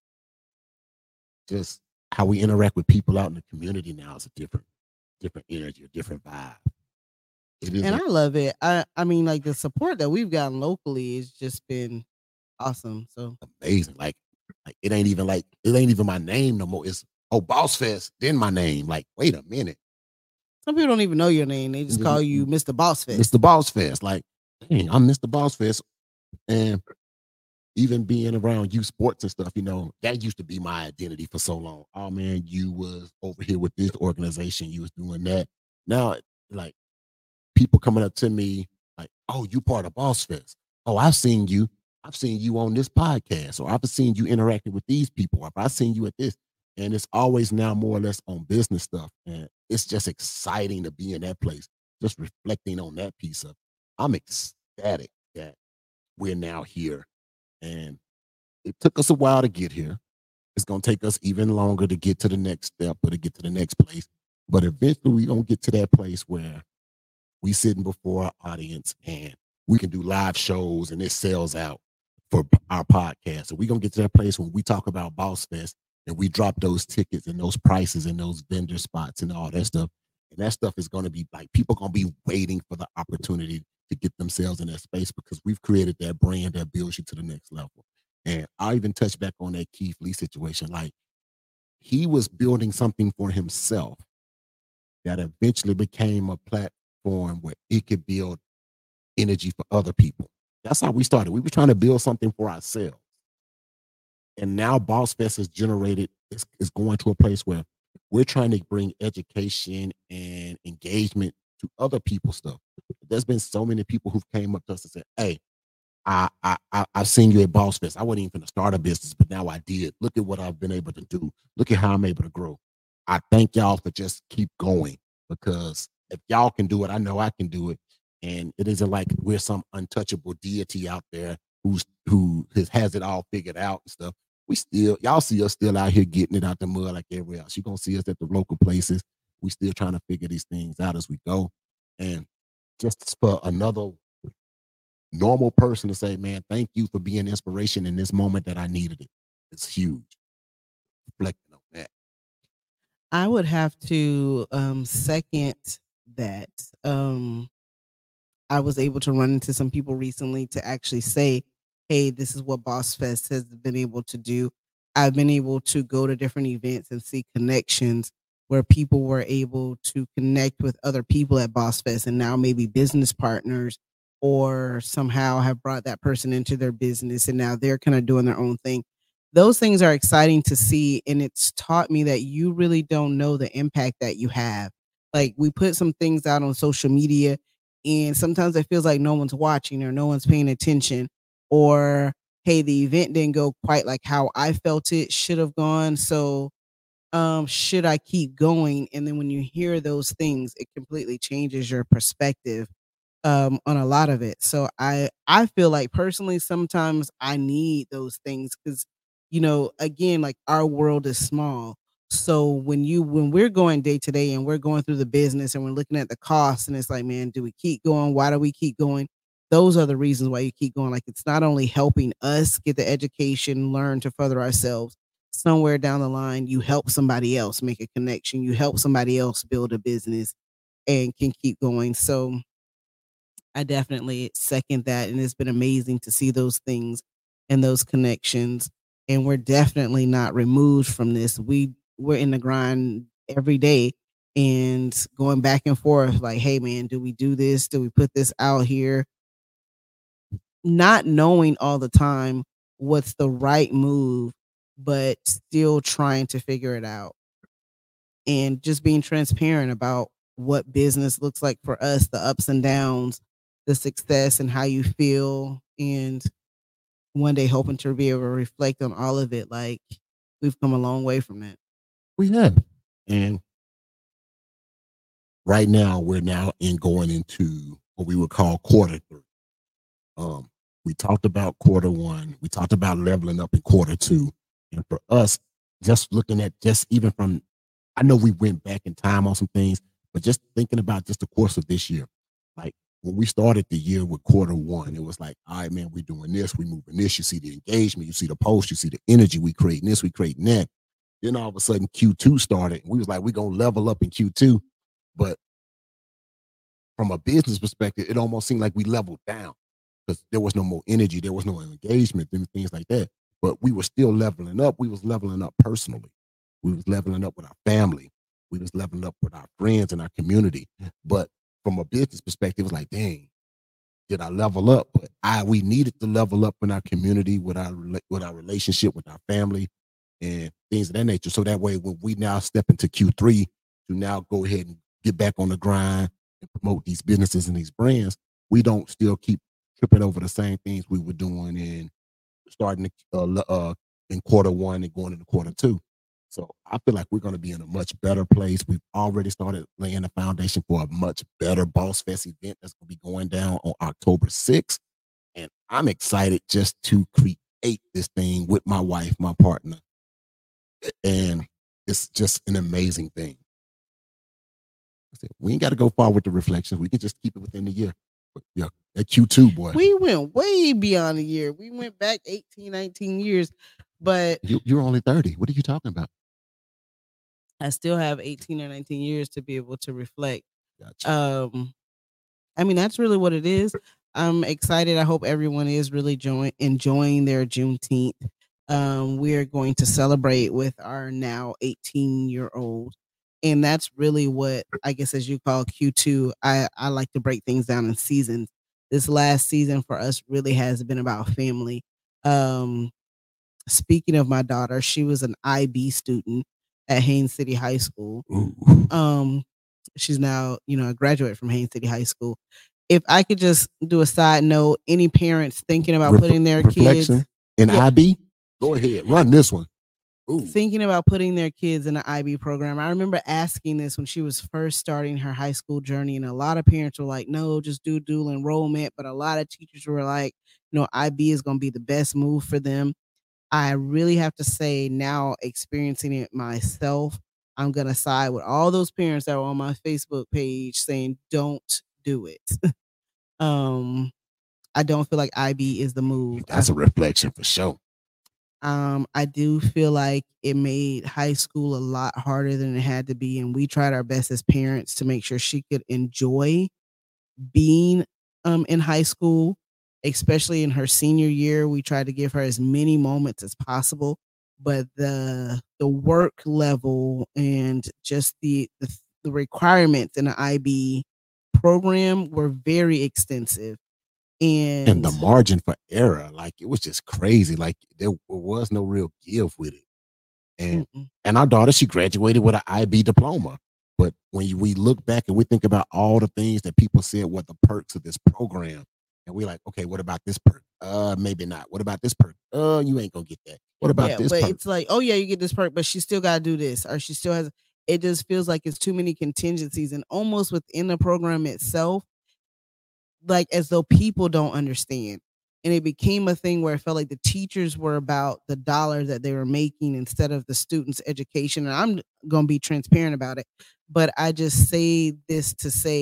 [SPEAKER 5] just how we interact with people out in the community now is a different, different energy, a different vibe.
[SPEAKER 4] It is, and a- I love it. I, I mean, like the support that we've gotten locally has just been awesome. So
[SPEAKER 5] amazing. Like, like it ain't even like it ain't even my name no more. It's oh Boss Fest, then my name. Like, wait a minute.
[SPEAKER 4] Some people don't even know your name. They just call you Mister Boss Fest.
[SPEAKER 5] Mister Boss Fest. Like, dang, I'm Mister Boss Fest. And even being around youth sports and stuff, you know, that used to be my identity for so long. Oh man, you was over here with this organization, you was doing that. Now, like, people coming up to me like, oh, you part of Boss Fest. Oh, I've seen you. I've seen you on this podcast, or I've seen you interacting with these people, or I've seen you at this. And it's always now more or less on business stuff. And it's just exciting to be in that place, just reflecting on that piece of, I'm ecstatic that we're now here. And it took us a while to get here. It's going to take us even longer to get to the next step or to get to the next place. But eventually we're going to get to that place where we sitting before our audience and we can do live shows and it sells out for our podcast. So we're going to get to that place when we talk about Boss Fest and we drop those tickets and those prices and those vendor spots and all that stuff. And that stuff is going to be like, people going to be waiting for the opportunity to get themselves in that space because we've created that brand that builds you to the next level. And I'll even touch back on that Keith Lee situation. Like, he was building something for himself that eventually became a platform where it could build energy for other people. That's how we started. We were trying to build something for ourselves. And now Boss Fest has generated, is, is going to a place where we're trying to bring education and engagement to other people's stuff. There's been so many people who've came up to us and said, hey, I, I, I, I've seen you at Boss Fest. I wasn't even going to start a business, but now I did. Look at what I've been able to do. Look at how I'm able to grow. I thank y'all for just keep going, because if y'all can do it, I know I can do it. And it isn't like we're some untouchable deity out there who's who has, has it all figured out and stuff. We still, y'all see us still out here getting it out the mud like everywhere else. You're going to see us at the local places. We still trying to figure these things out as we go. And just for another normal person to say, man, thank you for being inspiration in this moment that I needed it. It's huge. Reflecting on that.
[SPEAKER 4] I would have to um, second that. Um, I was able to run into some people recently to actually say, hey, this is what Boss Fest has been able to do. I've been able to go to different events and see connections where people were able to connect with other people at Boss Fest and now maybe business partners, or somehow have brought that person into their business and now they're kind of doing their own thing. Those things are exciting to see. And it's taught me that you really don't know the impact that you have. Like, we put some things out on social media and sometimes it feels like no one's watching or no one's paying attention, or, hey, the event didn't go quite like how I felt it should have gone. So um, should I keep going? And then when you hear those things, it completely changes your perspective um, on a lot of it. So I, I feel like personally, sometimes I need those things because, you know, again, like our world is small. So when you, when we're going day to day and we're going through the business and we're looking at the costs and it's like, man, do we keep going? Why do we keep going? those are the reasons why you keep going. Like, it's not only helping us get the education, learn to further ourselves. Somewhere down the line, you help somebody else make a connection. You help somebody else build a business and can keep going. So I definitely second that. And it's been amazing to see those things and those connections. And we're definitely not removed from this. We we're in the grind every day and going back and forth like, hey man, do we do this? Do we put this out here? Not knowing all the time what's the right move, but still trying to figure it out. And just being transparent about what business looks like for us, the ups and downs, the success and how you feel. And one day hoping to be able to reflect on all of it. Like, we've come a long way from that.
[SPEAKER 5] We have. And right now, we're now in going into what we would call quarter three. Um, we talked about quarter one. We talked about leveling up in quarter two. And for us, just looking at just even from, I know we went back in time on some things, but just thinking about just the course of this year, like when we started the year with quarter one, it was like, all right, man, we're doing this, we moving this. You see the engagement, you see the post, you see the energy, we creating this, we creating that. Then all of a sudden Q two started. We was like, we're going to level up in Q two. But from a business perspective, it almost seemed like we leveled down because there was no more energy, there was no engagement, and things like that. But we were still leveling up. We was leveling up personally. We was leveling up with our family. We was leveling up with our friends and our community. But from a business perspective, it was like, dang, did I level up? But I we needed to level up in our community, with our with our relationship, with our family, and things of that nature. So that way, when we now step into Q three to now go ahead and get back on the grind and promote these businesses and these brands, we don't still keep tripping over the same things we were doing in starting uh, uh, in quarter one and going into quarter two. So I feel like we're going to be in a much better place. We've already started laying the foundation for a much better Boss Fest event that's going to be going down on October sixth. And I'm excited just to create this thing with my wife, my partner. And it's just an amazing thing. We ain't got to go far with the reflections. We can just keep it within the year. But yeah, that Q two, boy.
[SPEAKER 4] We went way beyond a year. We went back eighteen, nineteen years. But
[SPEAKER 5] you, you're only thirty. What are you talking about?
[SPEAKER 4] I still have eighteen or nineteen years to be able to reflect.
[SPEAKER 5] Gotcha.
[SPEAKER 4] Um, I mean, that's really what it is. I'm excited. I hope everyone is really join, enjoying their Juneteenth. Um, we are going to celebrate with our now eighteen-year-old. And that's really what, I guess, as you call Q two, I, I like to break things down in seasons. This last season for us really has been about family. Um, speaking of my daughter, she was an I B student at Haines City High School.
[SPEAKER 5] Ooh.
[SPEAKER 4] Um, she's now, you know, a graduate from Haines City High School. If I could just do a side note, any parents thinking about Ref- putting their kids
[SPEAKER 5] in
[SPEAKER 4] yeah,
[SPEAKER 5] I B, go ahead, run this one. Ooh.
[SPEAKER 4] Thinking about putting their kids in an I B program. I remember asking this when she was first starting her high school journey, and a lot of parents were like, no, just do dual enrollment. But a lot of teachers were like, you know, I B is going to be the best move for them. I really have to say, now experiencing it myself, I'm going to side with all those parents that were on my Facebook page saying, don't do it. um, I don't feel like I B is the move.
[SPEAKER 5] That's
[SPEAKER 4] I,
[SPEAKER 5] a reflection for sure.
[SPEAKER 4] Um, I do feel like it made high school a lot harder than it had to be. And we tried our best as parents to make sure she could enjoy being um, in high school, especially in her senior year. We tried to give her as many moments as possible. But the the work level and just the, the, the requirements in the I B program were very extensive. And,
[SPEAKER 5] and the margin for error, like it was just crazy. Like there was no real give with it. And mm-mm. and our daughter, she graduated with an I B diploma. But when you, we look back and we think about all the things that people said were the perks of this program, and we're like, okay, what about this perk? Uh, maybe not. What about this perk? Uh, you ain't gonna get that. What about
[SPEAKER 4] yeah,
[SPEAKER 5] this
[SPEAKER 4] but
[SPEAKER 5] perk?
[SPEAKER 4] It's like, oh yeah, you get this perk, but she still gotta do this, or she still has. It just feels like it's too many contingencies, and almost within the program itself, like as though people don't understand. And it became a thing where it felt like the teachers were about the dollar that they were making instead of the students' education. And I'm going to be transparent about it. But I just say this to say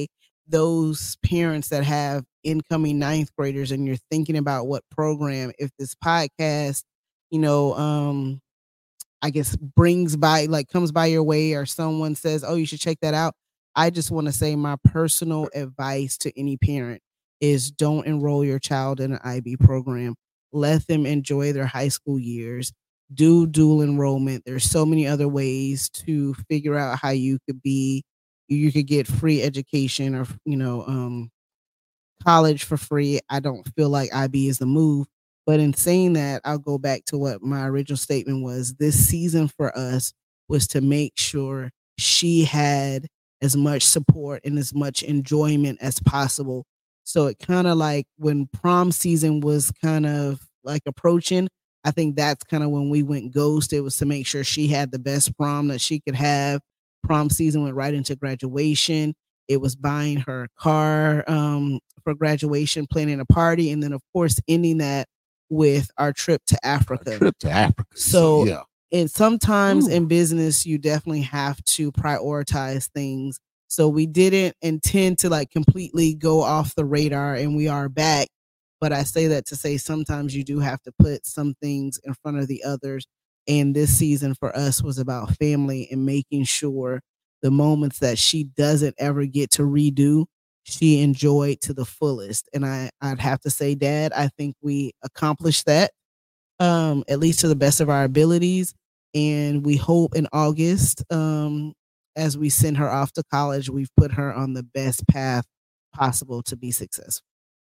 [SPEAKER 4] those parents that have incoming ninth graders and you're thinking about what program, if this podcast, you know, um, I guess brings by, like comes by your way, or someone says, oh, you should check that out. I just want to say my personal advice to any parent is don't enroll your child in an I B program. Let them enjoy their high school years. Do dual enrollment. There's so many other ways to figure out how you could be, you could get free education, or, you know, um, college for free. I don't feel like I B is the move. But in saying that, I'll go back to what my original statement was. This season for us was to make sure she had as much support and as much enjoyment as possible. So it kind of like when prom season was kind of like approaching, I think that's kind of when we went ghost. It was to make sure she had the best prom that she could have. Prom season went right into graduation. It was buying her car um, for graduation, planning a party, and then of course ending that with our trip to Africa.
[SPEAKER 5] Our trip to Africa.
[SPEAKER 4] So
[SPEAKER 5] yeah.
[SPEAKER 4] And sometimes
[SPEAKER 5] Ooh.
[SPEAKER 4] in business, you definitely have to prioritize things. So we didn't intend to like completely go off the radar, and we are back. But I say that to say sometimes you do have to put some things in front of the others. And this season for us was about family and making sure the moments that she doesn't ever get to redo, she enjoyed to the fullest. And I, I'd have to say, Dad, I think we accomplished that, um, at least to the best of our abilities. And we hope in August, um, as we send her off to college, we've put her on the best path possible to be successful.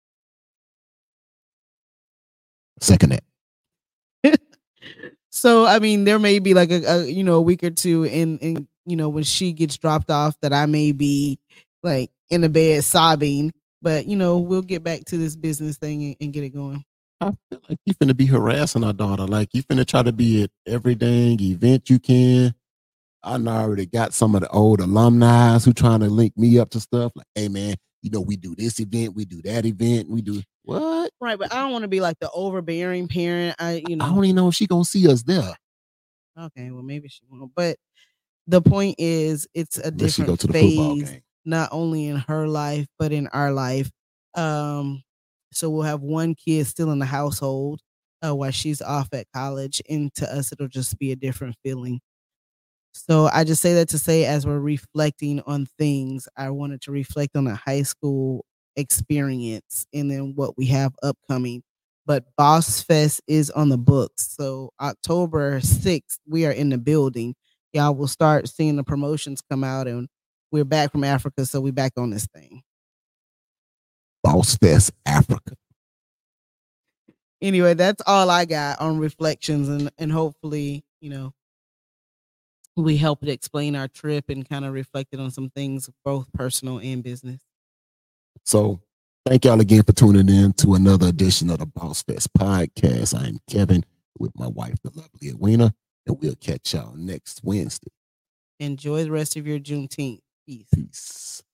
[SPEAKER 5] Second it.
[SPEAKER 4] So, I mean, there may be like a, a you know, a week or two in, in, you know, when she gets dropped off that I may be like in the bed sobbing, but you know, we'll get back to this business thing and, and get it going.
[SPEAKER 5] I feel like you finna be harassing our daughter. Like you finna try to be at every dang event you can. I already got some of the old alumni who trying to link me up to stuff. Like, hey man, you know, we do this event, we do that event, we do what?
[SPEAKER 4] Right, but I don't want to be like the overbearing parent. I, you know,
[SPEAKER 5] I don't even know if she gonna see us there.
[SPEAKER 4] Okay, well maybe she won't. But the point is, it's a
[SPEAKER 5] Unless she
[SPEAKER 4] different
[SPEAKER 5] go to the football
[SPEAKER 4] phase,
[SPEAKER 5] game.
[SPEAKER 4] not only in her life but in our life. Um, so we'll have one kid still in the household uh, while she's off at college, and to us, it'll just be a different feeling. So I just say that to say, as we're reflecting on things, I wanted to reflect on a high school experience and then what we have upcoming. But Boss Fest is on the books. So October sixth, we are in the building. Y'all will start seeing the promotions come out, and we're back from Africa, so we're back on this thing.
[SPEAKER 5] Boss Fest Africa.
[SPEAKER 4] Anyway, that's all I got on reflections, and, and hopefully, you know, we helped explain our trip and kind of reflected on some things, both personal and business.
[SPEAKER 5] So thank y'all again for tuning in to another edition of the Boss Fest podcast. I'm Kevin with my wife, the lovely Edwina, and we'll catch y'all next Wednesday.
[SPEAKER 4] Enjoy the rest of your Juneteenth. Peace.
[SPEAKER 5] Peace.